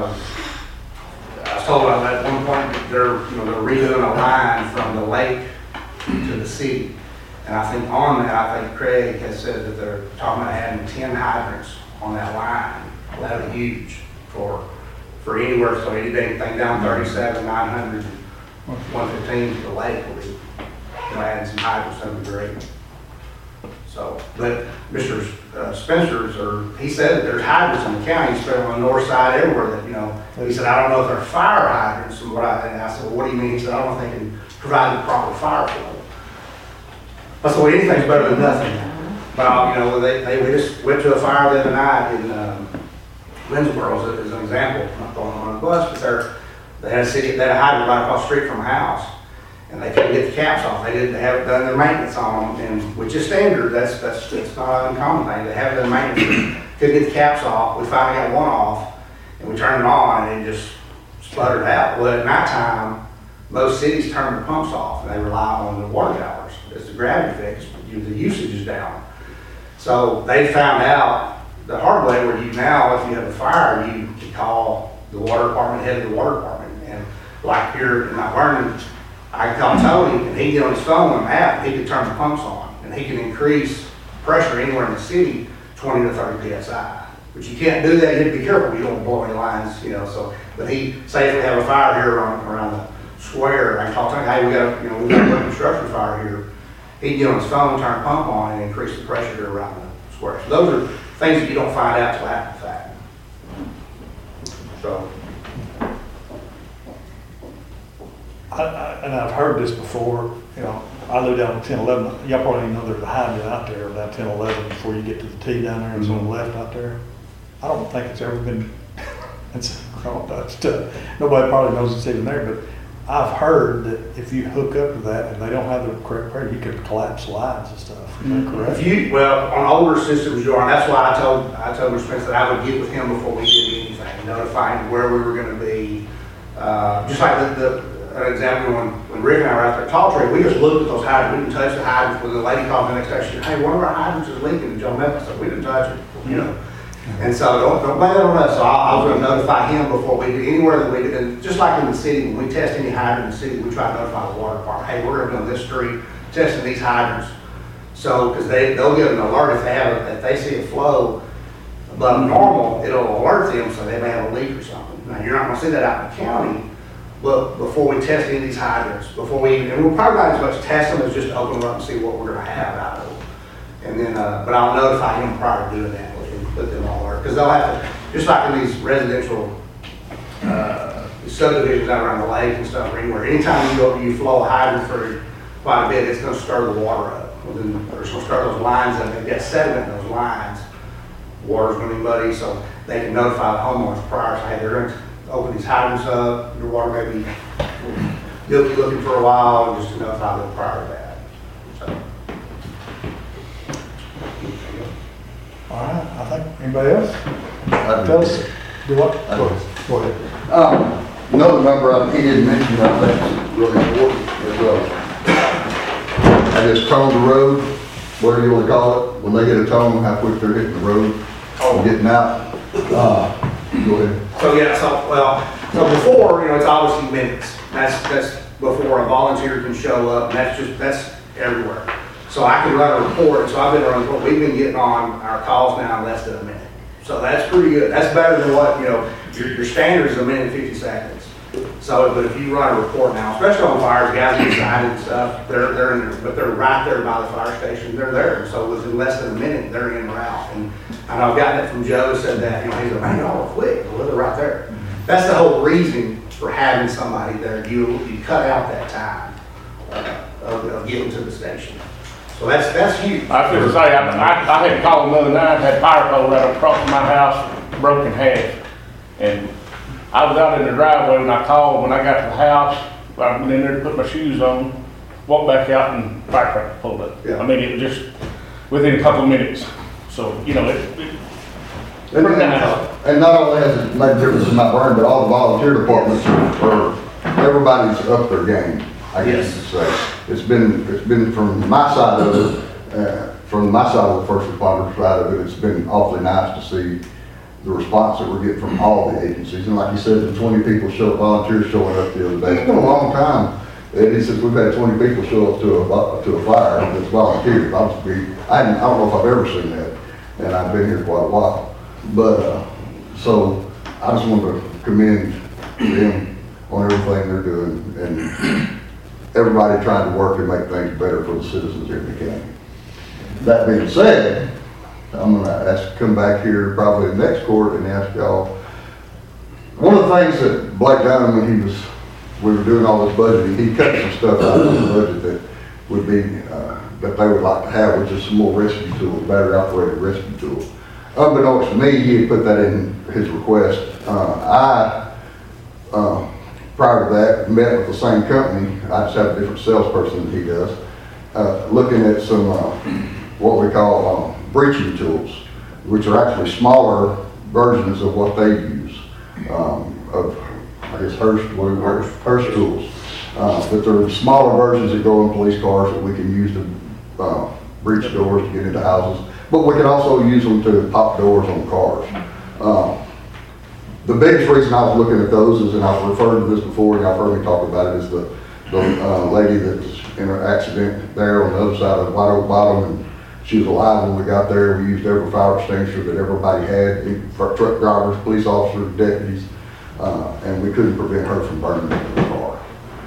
was told at one point that they're redoing a line from the lake to the city. And I think on that, I think Craig has said that they're talking about adding 10 hydrants on that line. Well, that would be huge for anywhere, so anything down 37, 900, 115 to the lake will be, adding some hydrants, that would be great. So, but Mr. Spencer's, he said that there's hydrants in the county, especially on the north side, everywhere that, he said, I don't know if they're fire hydrants, and I said, well, what do you mean? He said, I don't know if they can provide the proper fire flow. I said, well, anything's better than nothing. But, we just went to a fire the other night in Winnsboro as an example. I'm not throwing them on the bus, but they had a hydrant right across the street from a house. And they couldn't get the caps off. They haven't done their maintenance on them, and which is standard. That's not an uncommon thing. They haven't done maintenance. Couldn't get the caps off. We finally got one off, and we turned it on, and it just sputtered out. Well, at nighttime, most cities turn their pumps off, and they rely on the water towers as the gravity fix. But the usage is down. So they found out the hard way where now, if you have a fire, you can call the water department, head of the water department, and like here in Mount Vernon, I can call Tony, and he can get on his phone on an app, he can turn the pumps on, and he can increase pressure anywhere in the city 20 to 30 psi. But you can't do that. You have to be careful. You don't blow any lines, So, but say if we have a fire here around the square, I can call Tony. Hey, we got a construction fire here. He can get on his phone, turn the pump on, and increase the pressure around the square. So those are things that you don't find out till after the fact. So. And I've heard this before, I live down 1011. Y'all probably know there's a hydrant out there down 1011 before you get to the T down there. It's on the left out there. I don't think it's ever been, nobody probably knows it's even there, but I've heard that if you hook up to that and they don't have the correct pressure, you can collapse lines and stuff. Is that correct? On older systems, you are, and that's why I told Mr. Spence that I would get with him before we did anything, notifying where we were going to be. Just like an example, when Rick and I were out there at Tall Tree, we just looked at those hydrants. We didn't touch the hydrants. When the lady called the next day, she said, hey, one of our hydrants is leaking. And Joe Memphis said, we didn't touch it, And so don't blame it on us. So I was going to notify him before we did anywhere that we did. And just like in the city, when we test any hydrant in the city, we try to notify the water department. Hey, we're going to be on this street testing these hydrants. So, because they'll get an alert if they see a flow above normal, it'll alert them so they may have a leak or something. Now, you're not going to see that out in the county. But before we test any of these hydrants, and we'll probably not as much test them as just open them up and see what we're going to have out of them. And then, but I'll notify him prior to doing that and put them on alert. Because they'll have to, just like in these residential subdivisions out around the lake and stuff or anywhere, anytime you flow a hydrant for quite a bit, it's going to stir the water up. Well, then it's going to stir those lines up. They've got sediment in those lines. Water's going to be muddy, so they can notify the homeowners prior. Say, hey, they're going to open these hydrants up, your water may be guilty looking for a while, just to notify them prior to that. So. All right, I think, anybody else? Tell us, do what? Go ahead. Another number he didn't mention, I think is really important, is, I just tone the road, whatever you want to call it, when they get a tone, how quick they're hitting the road, or getting out. Go ahead. So before, it's obviously minutes. That's before a volunteer can show up, and that's everywhere. So I can run a report, so I've been running a report. We've been getting on our calls now in less than a minute. So that's pretty good. That's better than what, your standard is a minute and 50 seconds. So, but if you run a report now, especially on fires, guys get excited and stuff, they're in there, but they're right there by the fire station, they're there. So within less than a minute, they're in and out. And I've gotten it from Joe, said that, he said, man, y'all are quick, well, they're right there. That's the whole reason for having somebody there. You cut out that time of getting to the station. So that's huge. I was going to say, I had called another night, had fire pole right across from my house, broken half. And I was out in the driveway when I called. When I got to the house, I went in there to put my shoes on, walked back out, and firecracker pulled up. Yeah. I mean, it was just within a couple of minutes. So, pretty nice. And not only has it made a difference in my burn, but all the volunteer departments everybody's up their game, I guess you could say. It's been from my side of it, from my side of the first responder side of it, it's been awfully nice to see the response that we're getting from all the agencies. And like you said, the 20 people volunteers showing up the other day. It's been a long time, Eddie, since we've had 20 people show up to a fire that's volunteers. I don't know if I've ever seen that, and I've been here quite a while. But, so I just want to commend them on everything they're doing, and everybody trying to work and make things better for the citizens here in the county. That being said, I'm going to come back here probably in the next court and ask y'all, one of the things that Blake done when we were doing all this budgeting, he cut some stuff out of the budget that would be, that they would like to have, which is some more rescue tools, battery operated rescue tools. Unbeknownst to me, he had put that in his request. Prior to that, met with the same company. I just have a different salesperson than he does, looking at some, what we call breaching tools, which are actually smaller versions of what they use, of, I guess, Hurst tools. But they're smaller versions that go in police cars that we can use to breach doors to get into houses. But we can also use them to pop doors on cars. The biggest reason I was looking at those is, and I've referred to this before, and I've heard me talk about it, is the lady that was in an accident there on the other side of the White Oak Bottom, and she was alive when we got there. We used every fire extinguisher that everybody had, truck drivers, police officers, deputies, and we couldn't prevent her from burning into the car.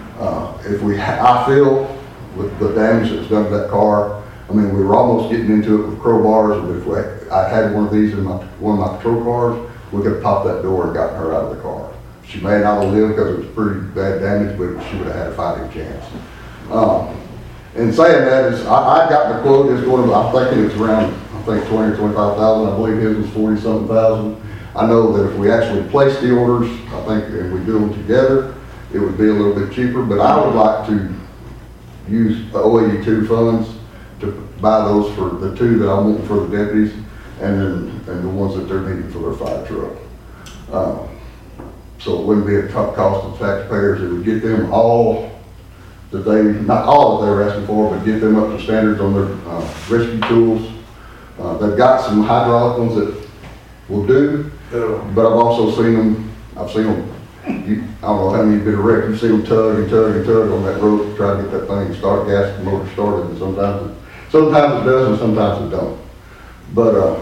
I feel with the damage that's done to that car, I mean, we were almost getting into it with crowbars, but if I had one of these in one of my patrol cars, we could have popped that door and gotten her out of the car. She may not have lived because it was pretty bad damage, but she would have had a fighting chance. And saying that is, I got the quote that's going to, I'm thinking it's around, 20 or 25,000. I believe his was 40-something thousand. I know that if we actually place the orders, I think, and we do them together, it would be a little bit cheaper, but I would like to use OE2 funds to buy those for the two that I want for the deputies, and the ones that they're needing for their fire truck. So it wouldn't be a top cost of taxpayers. It would get them all that not all that they were asking for, but get them up to standards on their rescue tools. They've got some hydraulic ones that will do, but I've also seen them, I don't know how many been a wreck, you see them tug and tug and tug on that rope to try to get that thing start, gas the motor started, and sometimes it does and sometimes it don't. But,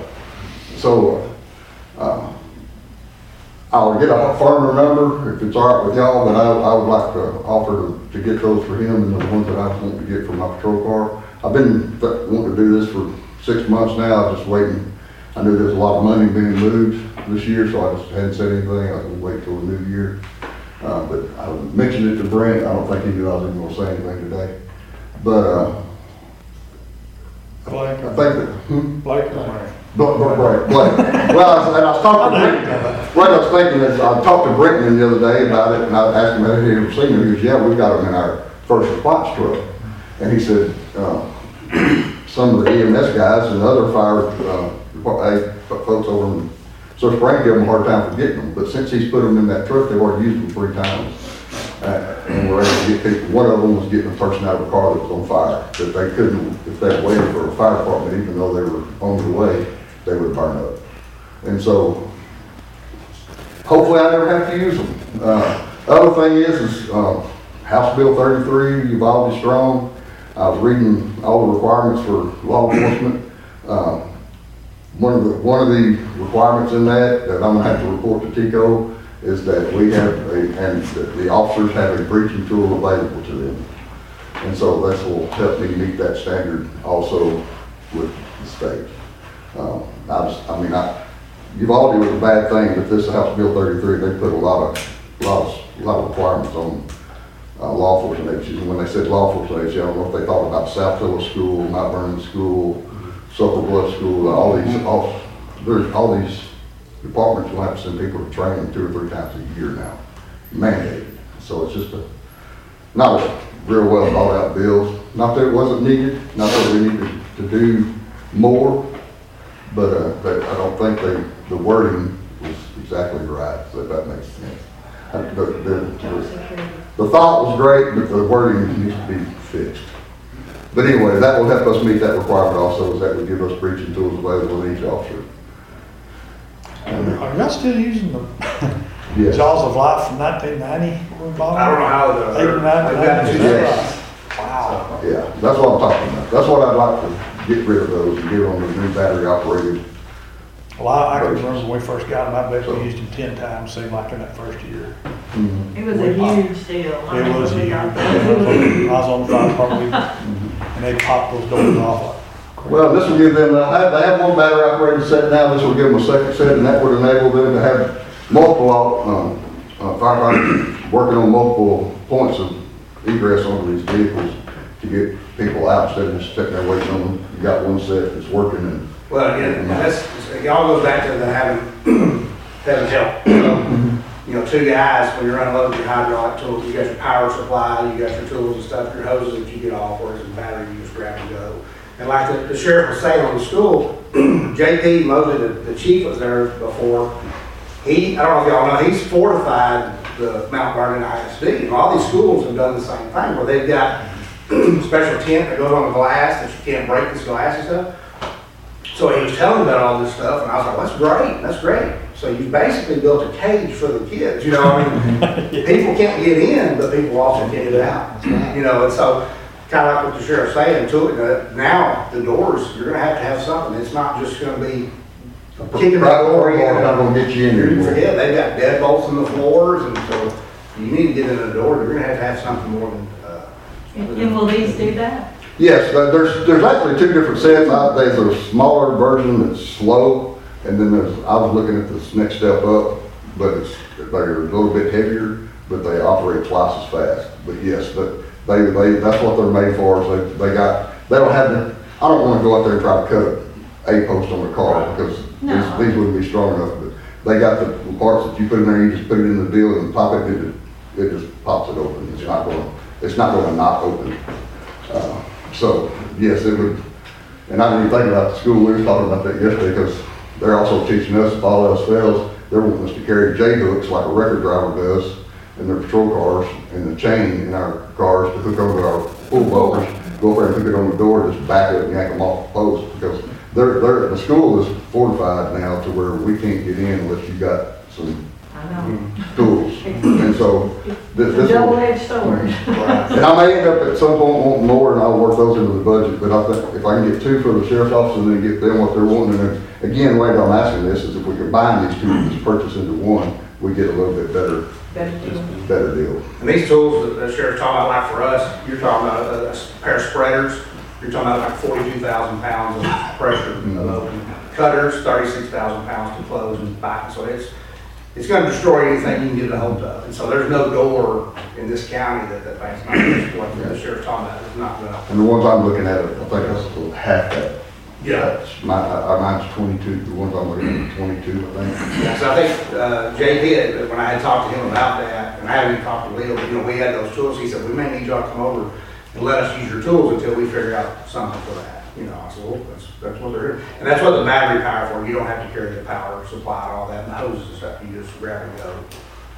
I'll get a firmer number if it's all right with y'all, but I would like to offer to get those for him and the ones that I want to get for my patrol car. I've been wanting to do this for 6 months now, just waiting. I knew there was a lot of money being moved this year, so I just hadn't said anything. I was going to wait till the new year. But I mentioned it to Brent. I don't think he knew I was even going to say anything today. But Blake. I think that, Blake. Blake. Well, and I was talking to Brenton. What I was thinking is, I talked to Brenton the other day about it, and I asked him had he ever seen them. He goes, yeah, we've got them in our first response truck. And he said, some of the EMS guys and other fire folks over in So Frank gave them a hard time for getting them, but since he's put them in that truck, they've already used them 3 times. And we're able to get people, one of them was getting a person out of a car that was on fire, that they couldn't, if they waited for a fire department, even though they were on the way, they would burn up. And so, hopefully I never have to use them. Other thing is House Bill 33, Uvalde Strong. I was reading all the requirements for law enforcement. One of the requirements in that I'm gonna have to report to TICO is that we have and the officers have a breaching tool available to them. And so this will help me meet that standard also with the state. Uvalde was a bad thing, but this House Bill 33, they put a lot of requirements on law enforcement agencies. And when they said law enforcement agencies, I don't know if they thought about South Phillips School, Mount Vernon School, Sulphur Bluff School, all these departments will have to send people to training 2 or 3 times a year now, mandated. So it's just not a real well thought out bill. Not that it wasn't needed, not that we needed to do more, but I don't think the wording was exactly right, so if that makes sense. The thought was great, but the wording needs to be fixed. But anyway, that will help us meet that requirement also, is that would give us breaching tools available to each officer. Are y'all still using the Yes. Jaws of Life from 1990? I don't know how the. 89, Yes. Wow. Yeah, that's what I'm talking about. That's what I'd like to get rid of those and get on the new battery operated. Well, I can remember when we first got them, I bet we used them 10 times, seemed like in that first year. It was a huge deal. It was huge. I was on the fire department, and they popped those doors off. Well, this will give them, they have one battery operated set now, this will give them a second set, and that would enable them to have multiple firefighters working on multiple points of egress onto these vehicles to get people out instead of just sitting there waiting on them. You got one set that's working and. Well, again, it all goes back to the having help. You know, 2 guys, when you're unloading your hydraulic tools, you got your power supply, you got your tools and stuff, your hoses that you get off, whereas in battery, you just grab and go. And like the sheriff was saying on the school, JP Mosley, the chief was there before. I don't know if y'all know, he's fortified the Mount Vernon ISD. And all these schools have done the same thing, where they've got special tent that goes on the glass that you can't break this glass and stuff. So he was telling me about all this stuff, and I was like, well, that's great. So you basically built a cage for the kids, you know, I mean, people can't get in, but people also can't get out, you know, and so kind of like what the sheriff's saying to it, now the doors, you're gonna have something. It's not just gonna be kicking the door in. Not gonna get you in there. Yeah, they've got deadbolts in the floors, and so you need to get in the door. You're gonna have something more than. And will these do that? Yes, there's actually 2 different sets. There's a smaller version that's slow, and then I was looking at this next step up, but they're a little bit heavier, but they operate twice as fast. But yes, that's what they're made for. Is they don't have the. I don't want to go out there and try to cut a post on a car because these wouldn't be strong enough. But they got the parts that you put in there. You just put it in the deal and pop it. It just pops it open. It's not going to not open. So yes, it would. And I didn't even think about the school. We were talking about that yesterday because they're also teaching us if all else fails, they're wanting us to carry J-hooks like a record driver does in their patrol cars and the chain in our cars to hook over our pull bolts, go over and hook it on the door, just back it and yank them off the post because the school is fortified now to where we can't get in unless you got some tools. And so this It's a double-edged sword. and I may end up at some point wanting more, and I'll work those into the budget. But I think if I can get 2 for the sheriff's office and then get them what they're wanting, and then, again, the way I'm asking this is if we combine these 2, just purchase into one, we get a little bit better deal. And these tools that the sheriff's talking about, like for us, you're talking about a pair of spreaders. You're talking about like 42,000 pounds of pressure load. Cutters, 36,000 pounds to close and back. So it's going to destroy anything you can get a hold of. And so there's no door in this county that that's not what the sheriff's talking about. It's not going to. And the ones I'm looking at, I think that's half that. Yeah. Mine's 22. The ones I'm looking at are 22, I think. Yeah, so I think JP, when I had talked to him about that, and I haven't even talked to Leo, but you know, we had those tools. He said, we may need y'all to come over and let us use your tools until we figure out something for that. You know, I said, well, that's what they're here. And that's what the battery power for. You don't have to carry the power supply and all that, and the hoses and stuff. You just grab and go.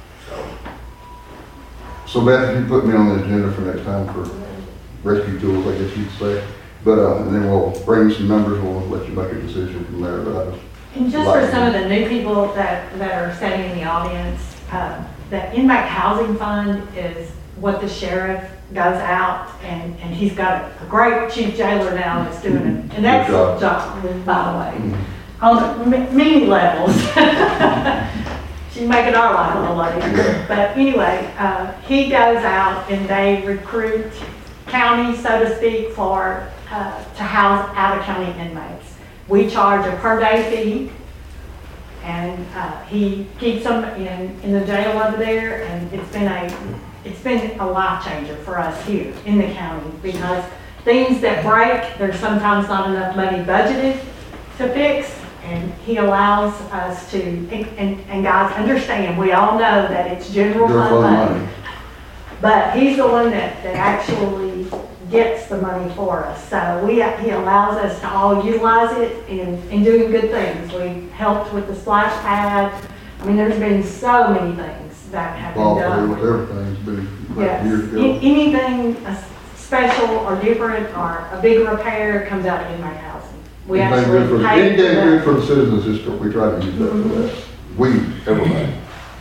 So Beth, you put me on the agenda for next time for rescue tools, I guess you'd say. But, and then we'll bring you some numbers, we'll let you make a decision from there, but I just. And just for some of the new people that are sitting in the audience, the inmate housing fund is what the sheriff goes out, and he's got a great chief jailer now that's doing an excellent job, by the way, on many levels. She's making our life a little easier. But anyway, he goes out and they recruit counties, so to speak, for to house out-of-county inmates. We charge a per-day fee, and he keeps them in the jail over there, and it's been a life changer for us here in the county, because things that break, there's sometimes not enough money budgeted to fix, and he allows us to, and guys understand, we all know that it's general fund money, but he's the one that actually gets the money for us. So he allows us to all utilize it in doing good things. We helped with the splash pad. I mean, there's been so many things that have been done. Everything's been yes. years ago. Anything special or different or a big repair comes out of inmate housing. We actually pay anything good for the citizens district, we try to use that for that. We, everybody.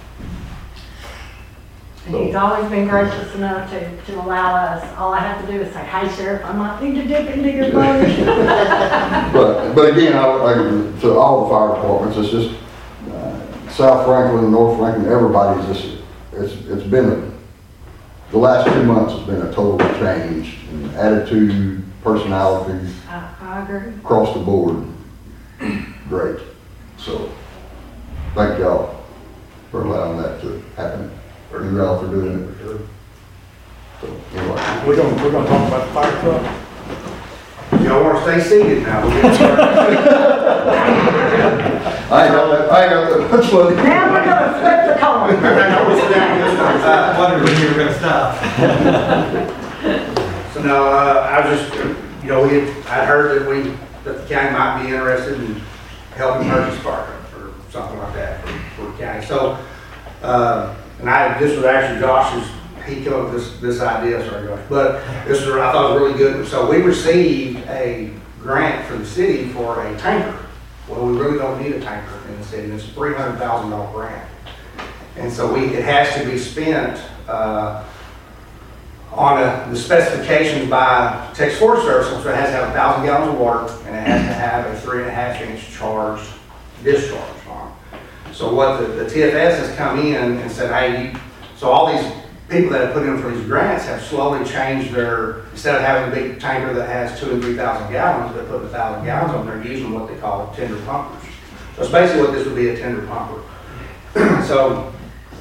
And he's always been gracious enough to allow us. All I have to do is say, hey, Sheriff, I might need to dip into your money. but again, to all the fire departments, it's just South Franklin, North Franklin, everybody's just, it's been, the last 2 months has been a total change in attitude, personality. I agree. Across the board, great. So, thank y'all for allowing that to happen. And y'all for doing it. So, anyway. We're gonna talk about the fire truck. Y'all want to stay seated now? I ain't got that much money. Now we're going to flip the coin. I wondered when you were going to stop. So no, I was just, I'd heard that the county might be interested in helping purchase fire trucks or something like that for the county. So, this was actually Josh's, he came up with this idea, sorry Josh, but I thought it was really good. So we received a grant from the city for a tanker. Well, we really don't need a tanker in the city. It's a $300,000 grant. And so it has to be spent on the specifications by Texas Forest Service. So it has to have 1,000 gallons of water, and it has to have a 3.5-inch charged discharge on it. So what the TFS has come in and said, hey, so all these people that have put in for these grants have slowly changed instead of having a big tanker that has 2,000 and 3,000 gallons, they're putting 1,000 gallons on, they're using what they call tender pumpers. So it's basically what this would be, a tender pumper. So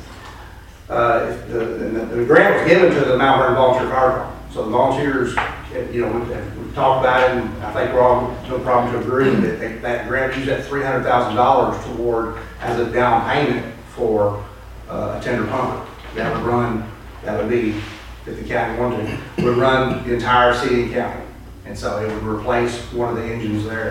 the grant was given to the Mount Vernon Volunteer Fire Department. So the volunteers, we've talked about it, and I think we're all no problem to agree that that grant used that $300,000 toward as a down payment for a tender pumper. That would be, if the county wanted to, would run the entire city and county. And so it would replace one of the engines there.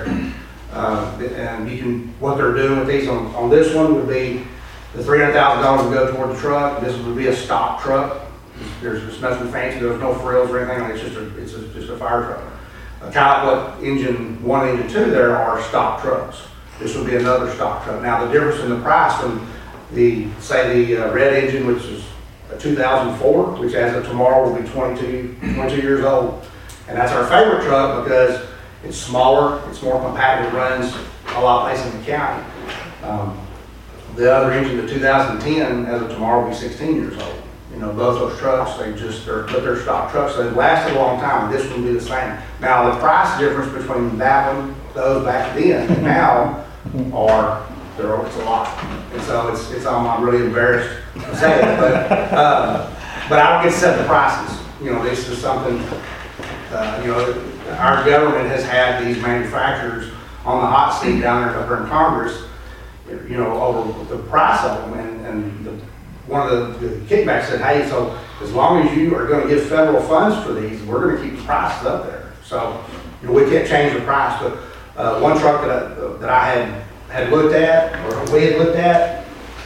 And what they're doing with these on this one would be the $300,000 would go toward the truck. This would be a stock truck. There's nothing fancy. There's no frills or anything. It's just a fire truck. Kind of what engine 1 and engine 2 there are stock trucks. This would be another stock truck. Now the difference in the price from the red engine, which is a 2004, which as of tomorrow will be 22 years old. And that's our favorite truck because it's smaller, it's more compact, it runs a lot less in the county. The other engine, the 2010, as of tomorrow will be 16 years old. Both those trucks, they're stock trucks, so they've lasted a long time. This will be the same. Now the price difference between that one, those back then, and now it's a lot. And so I'm really embarrassed to say it, but I don't get to set the prices. This is something, our government has had these manufacturers on the hot seat down there up there in Congress, over the price of them. And one of the kickbacks said, hey, so as long as you are going to give federal funds for these, we're going to keep the prices up there. So, we can't change the price, but one truck that I had looked at, or we had looked at,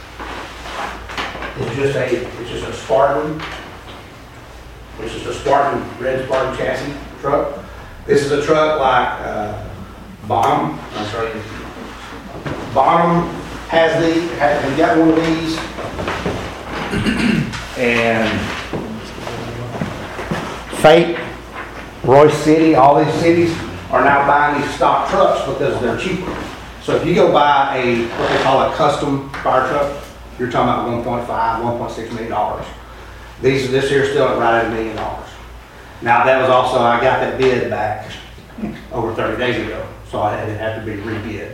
it's just a Spartan. It's just a Spartan, red Spartan chassis truck. This is a truck like Bonham. I'll show you. Bonham has got one of these, and Fate, Royce City, all these cities are now buying these stock trucks because they're cheaper. So if you go buy what they call a custom fire truck, you're talking about $1.6 million. This here still at right at $1 million. Now that was also, I got that bid back over 30 days ago, so it had to be rebid.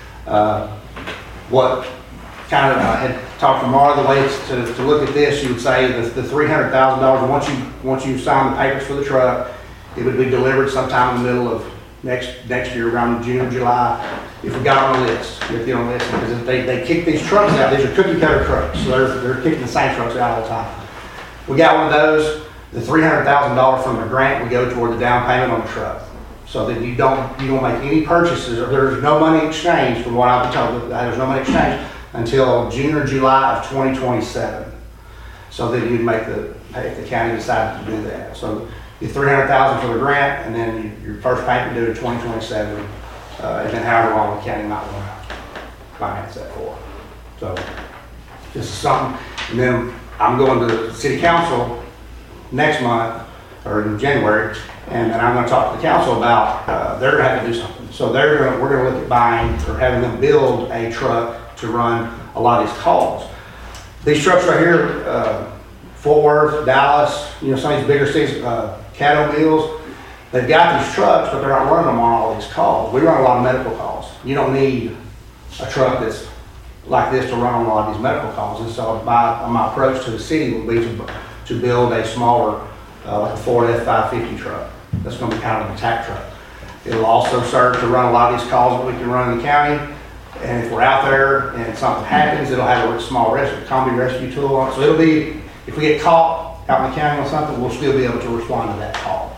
What kind of, I had talked to Mara, the way to look at this, you would say the $300,000, once you sign the papers for the truck, it would be delivered sometime in the middle of next year, around June or July. If we got on the list, you have to get on the list, because if they kick these trucks out, these are cookie cutter trucks, so they're kicking the same trucks out all the time. We got one of those, the $300,000 from the grant would go toward the down payment on the truck. So that you don't make any purchases, or there's no money exchange, from what I've been told, there's no money exchange until June or July of 2027. So that you'd make if the county decided to do that. So you $300,000 for the grant, and then your first payment due to 2027, and then however long the county might want to finance that for. So this is something. And then I'm going to the city council next month, or in January, and then I'm going to talk to the council about they're going to have to do something. So we're going to look at buying or having them build a truck to run a lot of these calls. These trucks right here, Fort Worth, Dallas, some of these bigger cities, Caddo Mills, they've got these trucks, but they're not running them on all these calls. We run a lot of medical calls. You don't need a truck that's like this to run on a lot of these medical calls. And so my approach to the city would be to build a smaller, like a Ford F-550 truck. That's going to be kind of an attack truck. It'll also serve to run a lot of these calls that we can run in the county. And if we're out there and something happens, it'll have a small combi rescue tool on it. So it'll be, if we get caught out in the county on something, we'll still be able to respond to that call.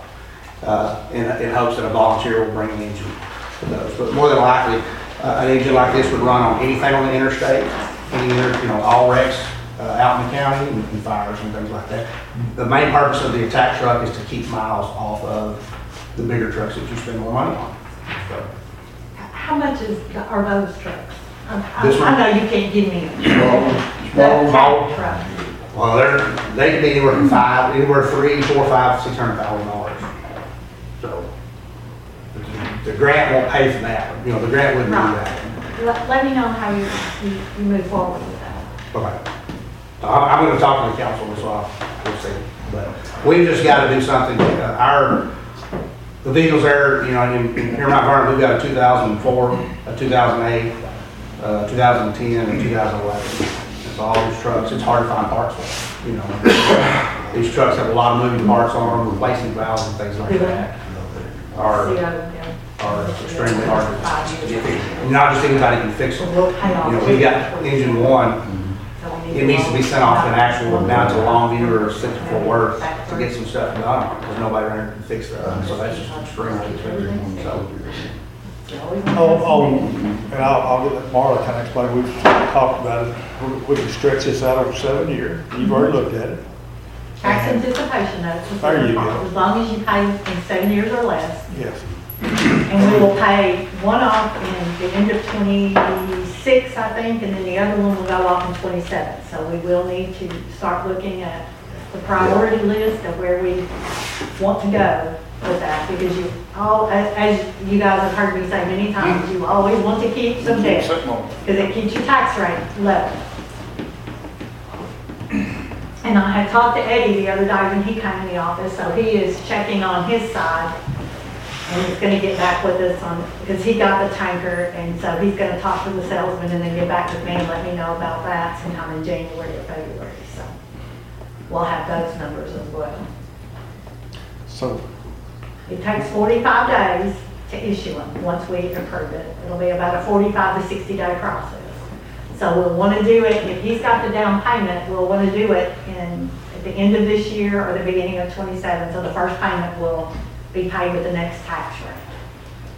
In hopes that a volunteer will bring an engine to those. But more than likely, an engine like this would run on anything on the interstate, all wrecks out in the county, and fires and things like that. The main purpose of the attack truck is to keep miles off of the bigger trucks that you spend more money on. So, How much are those trucks? This one? I know you can't give me small truck. Well, they can be anywhere from $300,000, $400,000, $500,000, $600,000. So the grant won't pay for that. The grant wouldn't do that. Let me know how you move forward with that. Okay. I'm going to talk to the council as well. We'll see. But we've just got to do something. The vehicles there, in Mount Vernon, we've got a 2004, a 2008, 2010, and 2011. It's all these trucks. It's hard to find parts for them. These trucks have a lot of moving parts on them, replacing valves and things like that. Are extremely hard to get fixed. Not just anybody can fix them. We've got engine one. It needs to be sent off to an actual, down to Longview or Central Fort Worth to get some stuff done, because nobody around here can fix that. So that's just extremely expensive. And I'll get Marla kind of explain. We've talked about it. We can stretch this out over 7 years. You've already looked at it. Tax anticipation notes. There you go. As long as you pay in 7 years or less. Yes. And we will pay one off in the end of 26, I think, and then the other one will go off in 27. So we will need to start looking at the priority list of where we want to go with that, because as you guys have heard me say many times, you always want to keep some debt, because it keeps your tax rate level. And I had talked to Eddie the other day when he came in the office, so he is checking on his side. And he's going to get back with us because he got the tanker, and so he's going to talk to the salesman and then get back with me and let me know about that sometime in January or February. So we'll have those numbers as well. So it takes 45 days to issue them once we approve it. It'll be about a 45 to 60-day process. So we'll want to do it, if he's got the down payment, we'll want to do it at the end of this year or the beginning of 27. So the first payment will be paid with the next tax rate.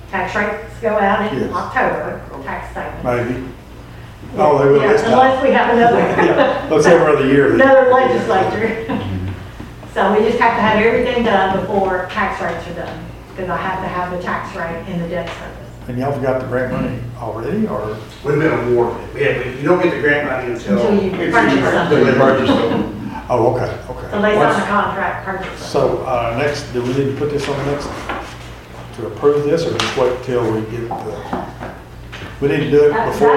tax rates go out in Yes. October, tax statement. Maybe. Oh, they will Yeah, this time. unless we have another, Yeah, let's have another year. another legislature. So we just have to have everything done before tax rates are done, because I have to have the tax rate in the debt service. And y'all forgot the grant money already, or? We've been awarded it. You don't get the grant money until. Until you purchase something. They purchased them. Oh, okay, So okay. they sign a contract purchase. So, next, do we need to put this on the next, to approve this, or just wait till we get we need to do it before?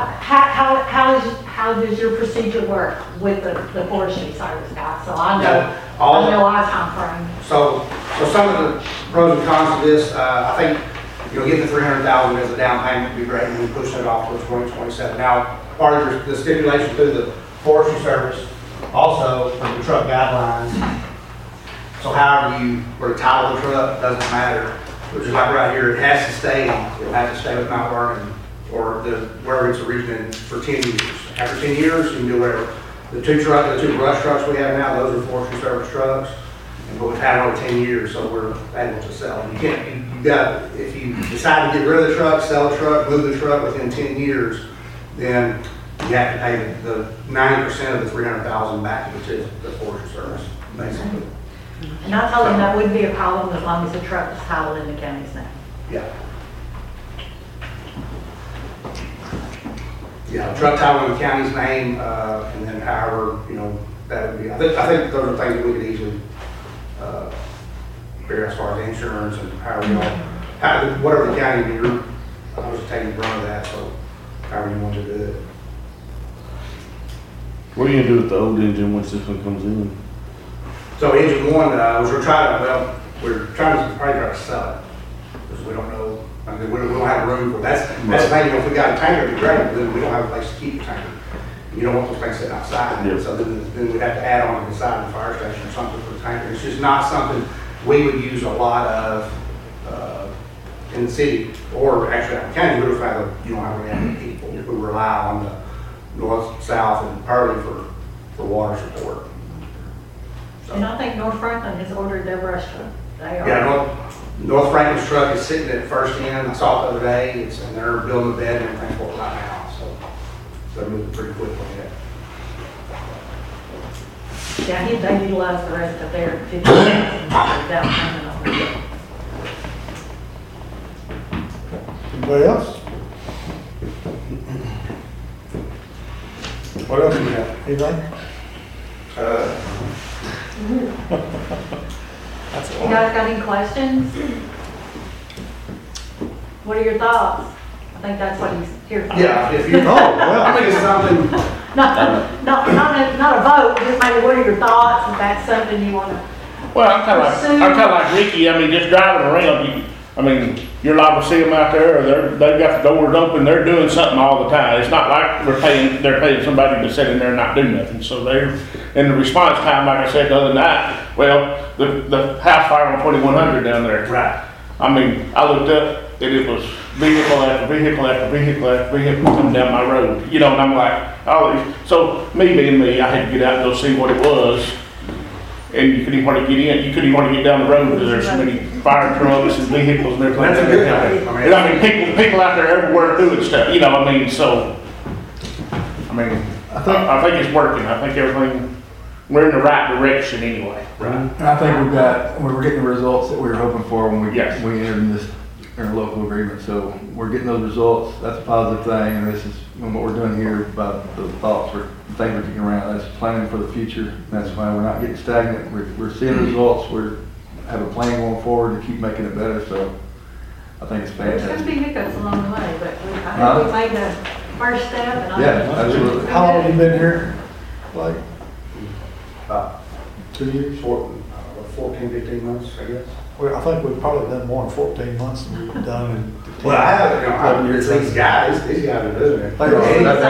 How does your procedure work with the forestry service guy? So I know our timeframe. So some of the pros and cons of this, I think, getting the 300,000 as a down payment would be great, and then pushing it off to 2027. Now, part of the stipulation through the forestry service, also from the truck guidelines, so however you were to title the truck, doesn't matter. Which is like right here, it has to stay with Mount Vernon, or wherever it's originated for 10 years. After 10 years, you can do whatever. The two brush trucks we have now, those are forestry service trucks. But we've had over 10 years, so we're able to sell them. If you decide to get rid of the truck, sell the truck, move the truck within 10 years, then you have to pay the 90% of the 300,000 back to the forestry service, basically. And I told him that wouldn't be a problem as long as the truck is titled in the county's name. Yeah. Yeah, truck title in the county's name, and then however, that would be, I think those are things that we could easily, figure as far as insurance and whatever the county, I was taking the brunt of that, so however you want to do it. What are you gonna do with the old engine once this one comes in? So engine one, we're trying to probably try to sell it, because we don't know, we don't have room for, that's the thing, if we got a tanker, it'd be great, but then we don't have a place to keep the tanker. You don't want those things sitting outside, Yep. so then we'd have to add on to the side of the fire station or something for the tanker. It's just not something we would use a lot of, in the city, or actually out in the county, we would have, you don't have really any people. We rely on the north, south, and Pearly for water support. So. And I think North Franklin has ordered their brush truck. They are. Yeah, North Franklin's truck is sitting at first end. I saw it the other day. And they're building the bed and everything for it right now. So they're moving pretty quickly. Yeah, they utilize the rest of their 50,000 down payment on it. Anybody else? What else you got? Anything? That's You guys got any questions? What are your thoughts? I think that's what he's here for. Yeah, if you, I think it's something. Not a vote, just maybe what are your thoughts, if that's something you want to. Well, I'm kind of like Ricky. I mean, just driving around, you're liable to see them out there, or they've got the doors open. They're doing something all the time. It's not like they're paying somebody to sit in there and not do nothing. So in the response time, like I said the other night, well, the house fire on 2100 down there. Right. I looked up and it was vehicle after vehicle after vehicle after vehicle coming down my road. And I'm like, so me being me, I had to get out and go see what it was. And you couldn't even hardly get in. You couldn't even hardly get down the road because there's so many fire trucks and vehicles and everything. That's a good thing. People out there everywhere doing stuff. So I think it's working. I think we're in the right direction anyway. Right. And I think we're getting the results that we were hoping for when we entered in this interlocal agreement. So we're getting those results. That's a positive thing. And this is what we're doing here about the thoughts or things we're kicking around. That's planning for the future. That's why we're not getting stagnant. We're seeing results. We have a plan going forward to keep making it better. So I think it's There's fantastic. going to be hiccups along the way, but I think we made the first step. And Absolutely. How long have you been here? Like? About 2 years? 14, 15 months, I guess. Well, I think we've probably done more in 14 months than we've done in 10. Well, I have, it's these guys are doing it. They are.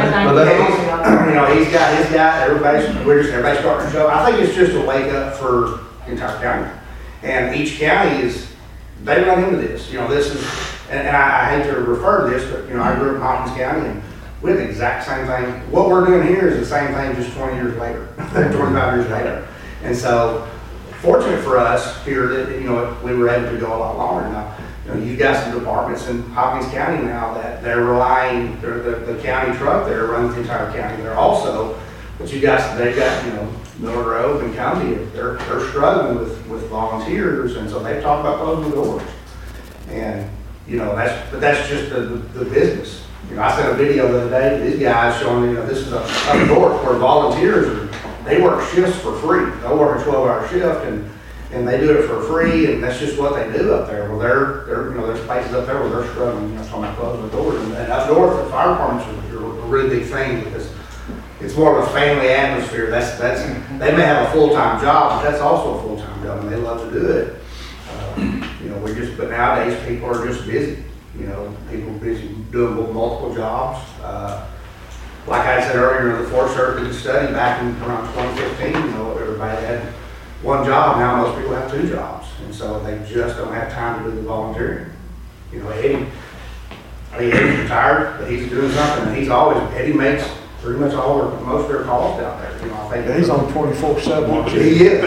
He's got his guy, everybody's starting to show. I think it's just a wake up for the entire county. And each county they run into this. This is, and I hate to refer to this, but, I grew up in Hawkins County and we have the exact same thing. What we're doing here is the same thing just 20 years later, 25 years later. And so, fortunate for us here that, we were able to go a lot longer. Now, You know, you've got some departments in Hopkins County now that they're relying, the county truck there runs the entire county there also. But they've got, you know, Miller Grove and County, they're struggling with volunteers, and so they've talked about closing the doors. And, you know, that's just the business. You know, I sent a video the other day to these guys showing, you know, this is up north where volunteers they work shifts for free. They'll work a 12-hour shift and they do it for free, and that's just what they do up there. Well, they're you know, there's places up there where they're struggling, you know, talking about closing the doors. And up north, the fire departments are a really big thing because it's more of a family atmosphere. They may have a full-time job, but that's also a full-time job, and they love to do it. You know, but nowadays people are just busy. You know, people busy doing multiple jobs. Like I said earlier, the Fourth Circuit study back in around 2015, you know, everybody had one job. Now most people have two jobs, and so they just don't have time to do the volunteering. You know, Eddie's retired, but he's doing something, and Eddie makes pretty much most of their calls down there. You know, I think He's on 24/7. He is.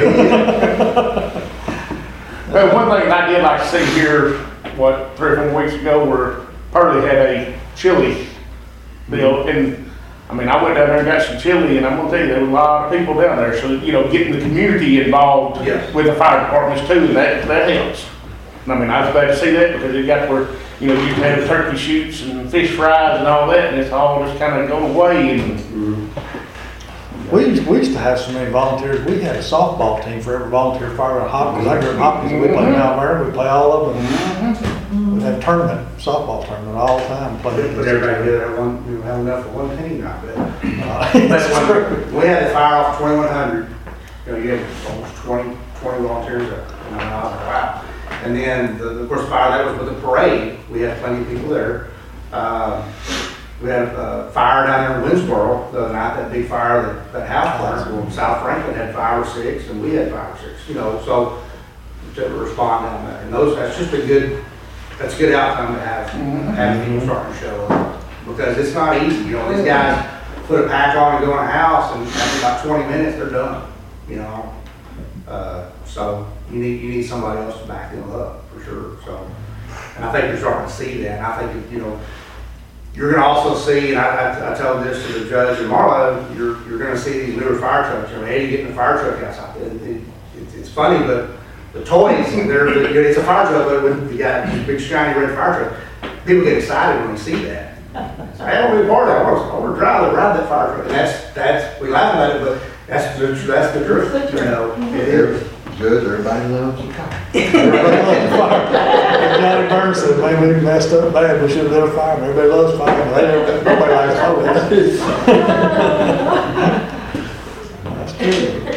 Well, one thing I did like to see here, 3 or 4 weeks ago, where Pearlie had a chili bill, and I mean, I went down there and got some chili, and I'm gonna tell you, there was a lot of people down there, so, you know, getting the community involved Yes. with the fire departments too, and that helps. And I mean, I was glad to see that, because it got where, you know, you can have turkey shoots and fish fries and all that, and it's all just kind of going away, and We used to have so many volunteers. We had a softball team for every volunteer fire at Hopkins. I grew up in Hopkins, we played Malvern, we play all of them. We'd have softball tournament all the time. Put everybody together, you have enough for one team, I bet. That's when we had to fire off 2,100. You know, you had almost 20 volunteers up. You know, and I was like, wow. And then, of course, that was with the parade. We had plenty of people there. We had a fire down there in Winsboro the other night, that big fire, that house fire. Well, South Franklin had 5 or 6, and we had 5 or 6. You know, so to respond down there, and that's just a good outcome to have people starting to show up, because it's not easy. You know, these guys put a pack on and go in a house, and after about 20 minutes they're done. You know, so you need somebody else to back them up for sure. So, and I think you're starting to see that. And I think, you know, you're going to also see, and I told this to the judge and Marla, you're going to see these newer fire trucks. You know, Eddie getting the fire truck outside. It's funny, but the toys, it's a fire truck, but when you got a big shiny red fire truck, people get excited when they see that. So, I want to be part of that. I want to ride that fire truck. And that's we laugh about it, but that's the truth. You know, it is. Judge, everybody loves a car. Johnny Burns said, maybe we messed up bad, we should have done a fire. Everybody loves fire, but nobody likes holidays. That's true.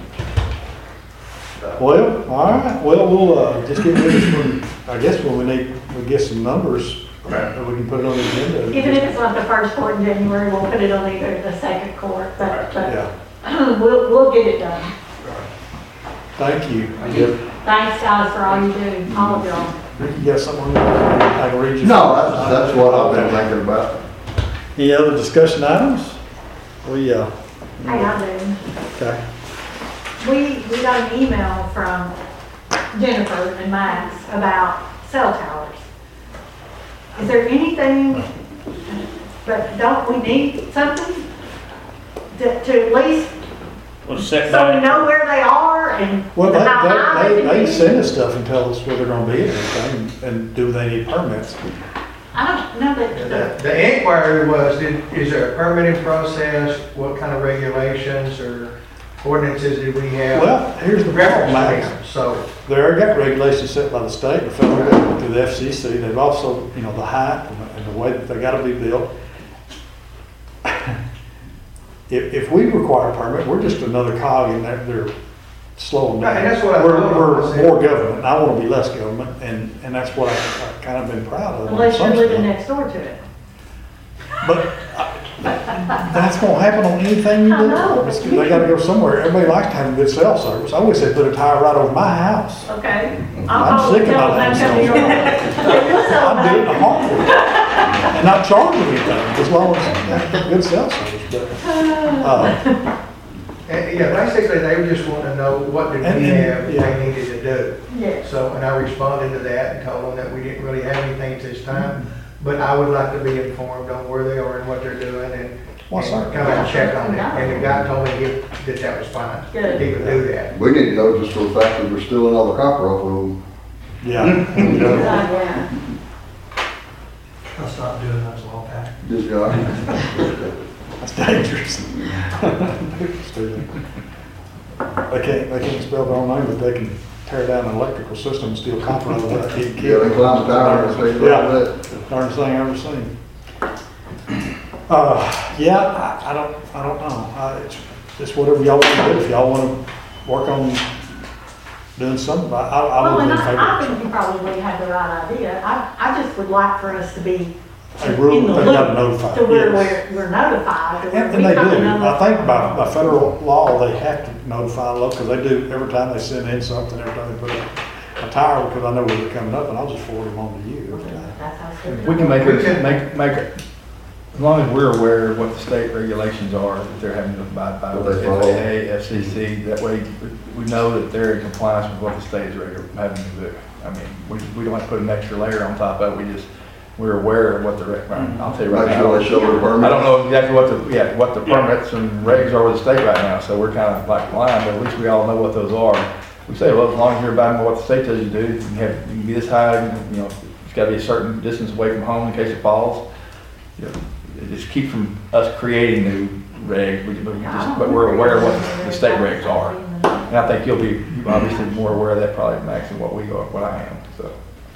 Well, all right, well, we'll just get ready for, I guess when we get some numbers, we can put it on the agenda. Even if it's not the first court in January, we'll put it on either the second court, but we'll get it done. Thank you. Thanks, guys, for all you do, all of y'all. You got something I can read you? No, that's what I've been thinking about. Any other discussion items? Hey, I do. Okay. We got an email from Jennifer and Max about cell towers. Is there anything, but don't we need something to at least, so we know where they are and Well, how high they can they be? send us stuff and tell us where they're gonna be and everything, and do they need permits? I don't know that. The inquiry was, is there a permitting process? What kind of regulations or ordinances do we have? Well, here's the problem, Max. So, They're got regulations set by the state, the federal government, through the FCC. They've also, you know, the height and the way that they gotta be built. If we require a permit, we're just another cog in that they're slowing down. Right, and that's what I We're thought. more government. I wanna be less government, and that's what I've kind of been proud of. Unless you're living next door to it. But that's gonna happen on anything you I know. do. They gotta go somewhere. Everybody likes to have a good cell service. I wish they'd put a tower right over my house. Okay. I'm sick of all that that. I'm doing a heartbeat and not charging anything, as long as they have good cell service. But, And, yeah, basically, they were just wanting to know what did we And- have yeah. they needed to do. Yes. So, and I responded to that and told them that we didn't really have anything at this time, but I would like to be informed on where they are and what they're doing and Well, sir. come and check on it. And the guy told me that that was fine. Good. He could do that. We need to know just for the fact that we're still in all the copper off of Yeah. Yeah. I'll stop doing those long back. this guy. That's dangerous. They can't spell their own name, but they can tear down an electrical system and steal copper out of that kid. Yeah, they climb the tower and say, Yeah. that. Darndest thing I've ever seen. Yeah, I don't know. It's whatever y'all want to do. If y'all want to work on doing something, I Well, would and be in favor I of it. think you probably have the right idea. I just would like for us to be A rule in the that they gotta notify, loop, to where yes. we're notified. to where And we they do. kinda know I think by what's going federal law, they have to notify local, because they do every time they send in something, every time they put a tire, because I know where they're coming up, and I'll just forward them on to you every on. time. That's how it's good. We can make it, as long as we're aware of what the state regulations are, that they're having to abide by, What with they follow. FAA, FCC, that way we know that they're in compliance with what the state is having to do. I mean, we don't have to put an extra layer on top of it, we're aware of what the, I'll tell you right Make sure they now. show their permit. I don't know exactly what the permits and regs are with the state right now, so we're kind of like blind, but at least we all know what those are. We say, well, as long as you're abiding by what the state tells you to do, you can be this high, it's gotta be a certain distance away from home in case it falls. It just keeps from us creating new regs, but we're aware of what the state regs are. And I think you're obviously more aware of that probably, Max, than what I am, so.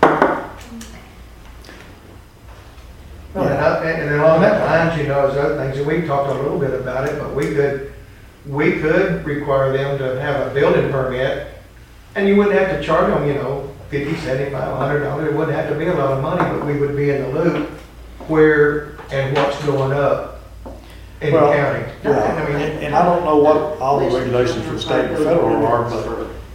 And along that lines, there's other things, and we talked a little bit about it, but we could require them to have a building permit, and you wouldn't have to charge them, $50, $75, $100. It wouldn't have to be a lot of money, but we would be in the loop where and what's going up in the Well, county. Yeah, I mean, and I don't know what all the regulations for state and federal are, but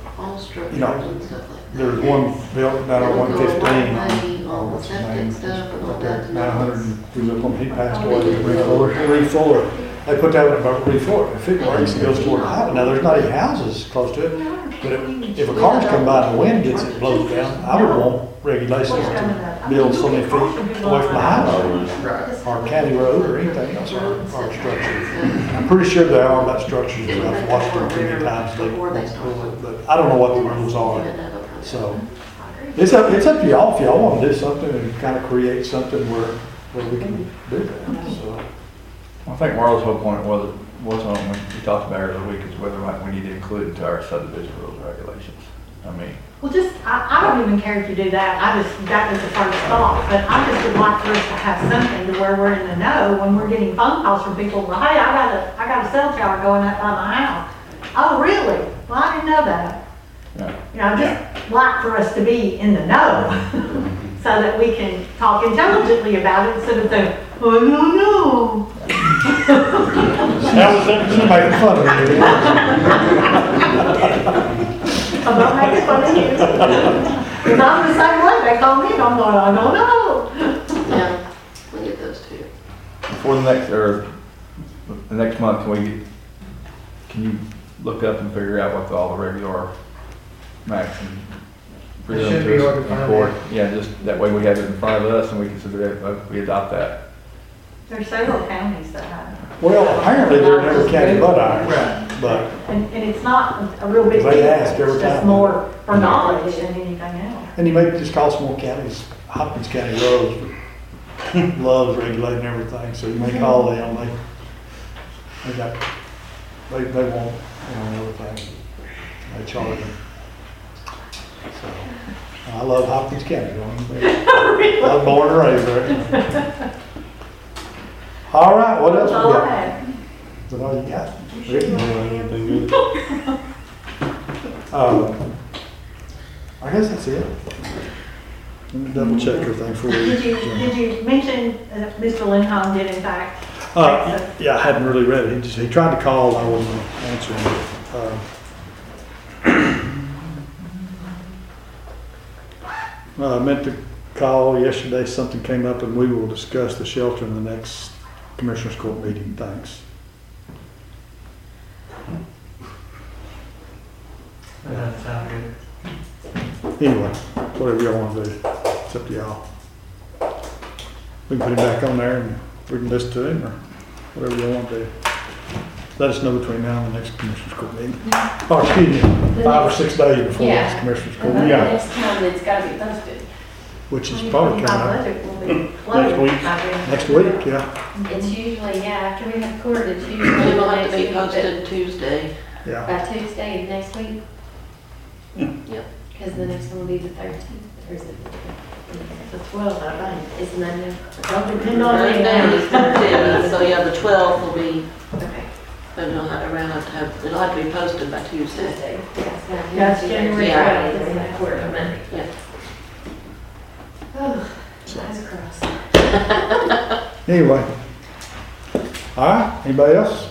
there's one built down on 115, what's his name? Up there, 900, we look when he passed away, Reed-Fuller. They put that about Reed-Fuller, if it breaks, it goes toward the highway. Now, there's not any houses close to it, but if a car's come by and the wind gets it, blows it down, I would want regulations to build so many feet away from the highway, or county road, or anything else, or structure. I'm pretty sure they are about structures, I've watched them too many times, but I don't know what the rules are. So, it's up to y'all, if y'all want to do something and kind of create something where we can do that, so. I think Marlo's whole point was on when we talked about it the other week is whether or not we need to include it into our subdivision rules and regulations. I mean, Well, I don't even care if you do that. That was the first thought, but I just would like for us to have something to where we're in the know when we're getting phone calls from people, well, hey, I got a cell tower going up by my house. Oh, really? Well, I didn't know that. yeah. Just like for us to be in the know so that we can talk intelligently about it instead of saying, oh, I don't know. That was them making fun of me. I'm not making fun of you. Because I'm the same way. They call me and I'm going, I don't know. Yeah, we get those too. Before the next month, can you look up and figure out what all the regs are, Max? And bring It them should to be us hard to in find court? that. Yeah, just that way we have it in front of us and we consider we adopt that. There's several counties that have. Well, apparently they're never county but ours, but And it's not a real big deal. They ask every It's just time. more for knowledge than anything else. And you may just call some more counties, Hopkins County Roads loves regulating everything, so you may call them, they want, everything, they charge them. So, I love Hopkins County, I was born and raised there. All right, what else That's we all I got? have. Is that all you got? Anything good? I guess that's it. Let me double check everything for you. Did you mention Mr. Lindholm did in fact? Yeah, I hadn't really read it. He tried to call, I wasn't answering. I meant to call yesterday, something came up, and we will discuss the shelter in the next Commissioners Court meeting. Thanks. Anyway, whatever y'all wanna do, it's up to y'all. We can put him back on there and we can listen to him or whatever y'all want to do. Let us know between now and the next commissioners court meeting. Or excuse me, 5 or 6 days before the next Yeah. commissioners court And meeting, next time it's gotta be posted. which is probably coming up Budget will be Next floated week. by then. next week, yeah. It's usually, yeah, after we have court, it's usually It will the have to next be week, but posted Tuesday. Yeah, by Tuesday of next week. Yep, because the next one will be the 13th, or is it? The 12th, I think. It's Monday. Don't depend on me. Thursday is the 10th, so yeah, the 12th will be, Okay. but it'll have to be posted by Tuesday. Tuesday. That's January Yeah. 12th. It's not court on Monday. Yeah. Oh, eyes crossed. anyway. All right, anybody else?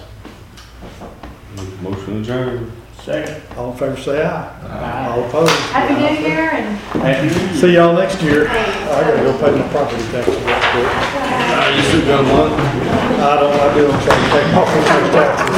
Motion adjourned. Second. All in favor say aye. All opposed? Happy New Year and Happy New Year. See y'all next year. I gotta go pay my property taxes real quick. You still got one? I do, I'm trying to take off the taxes.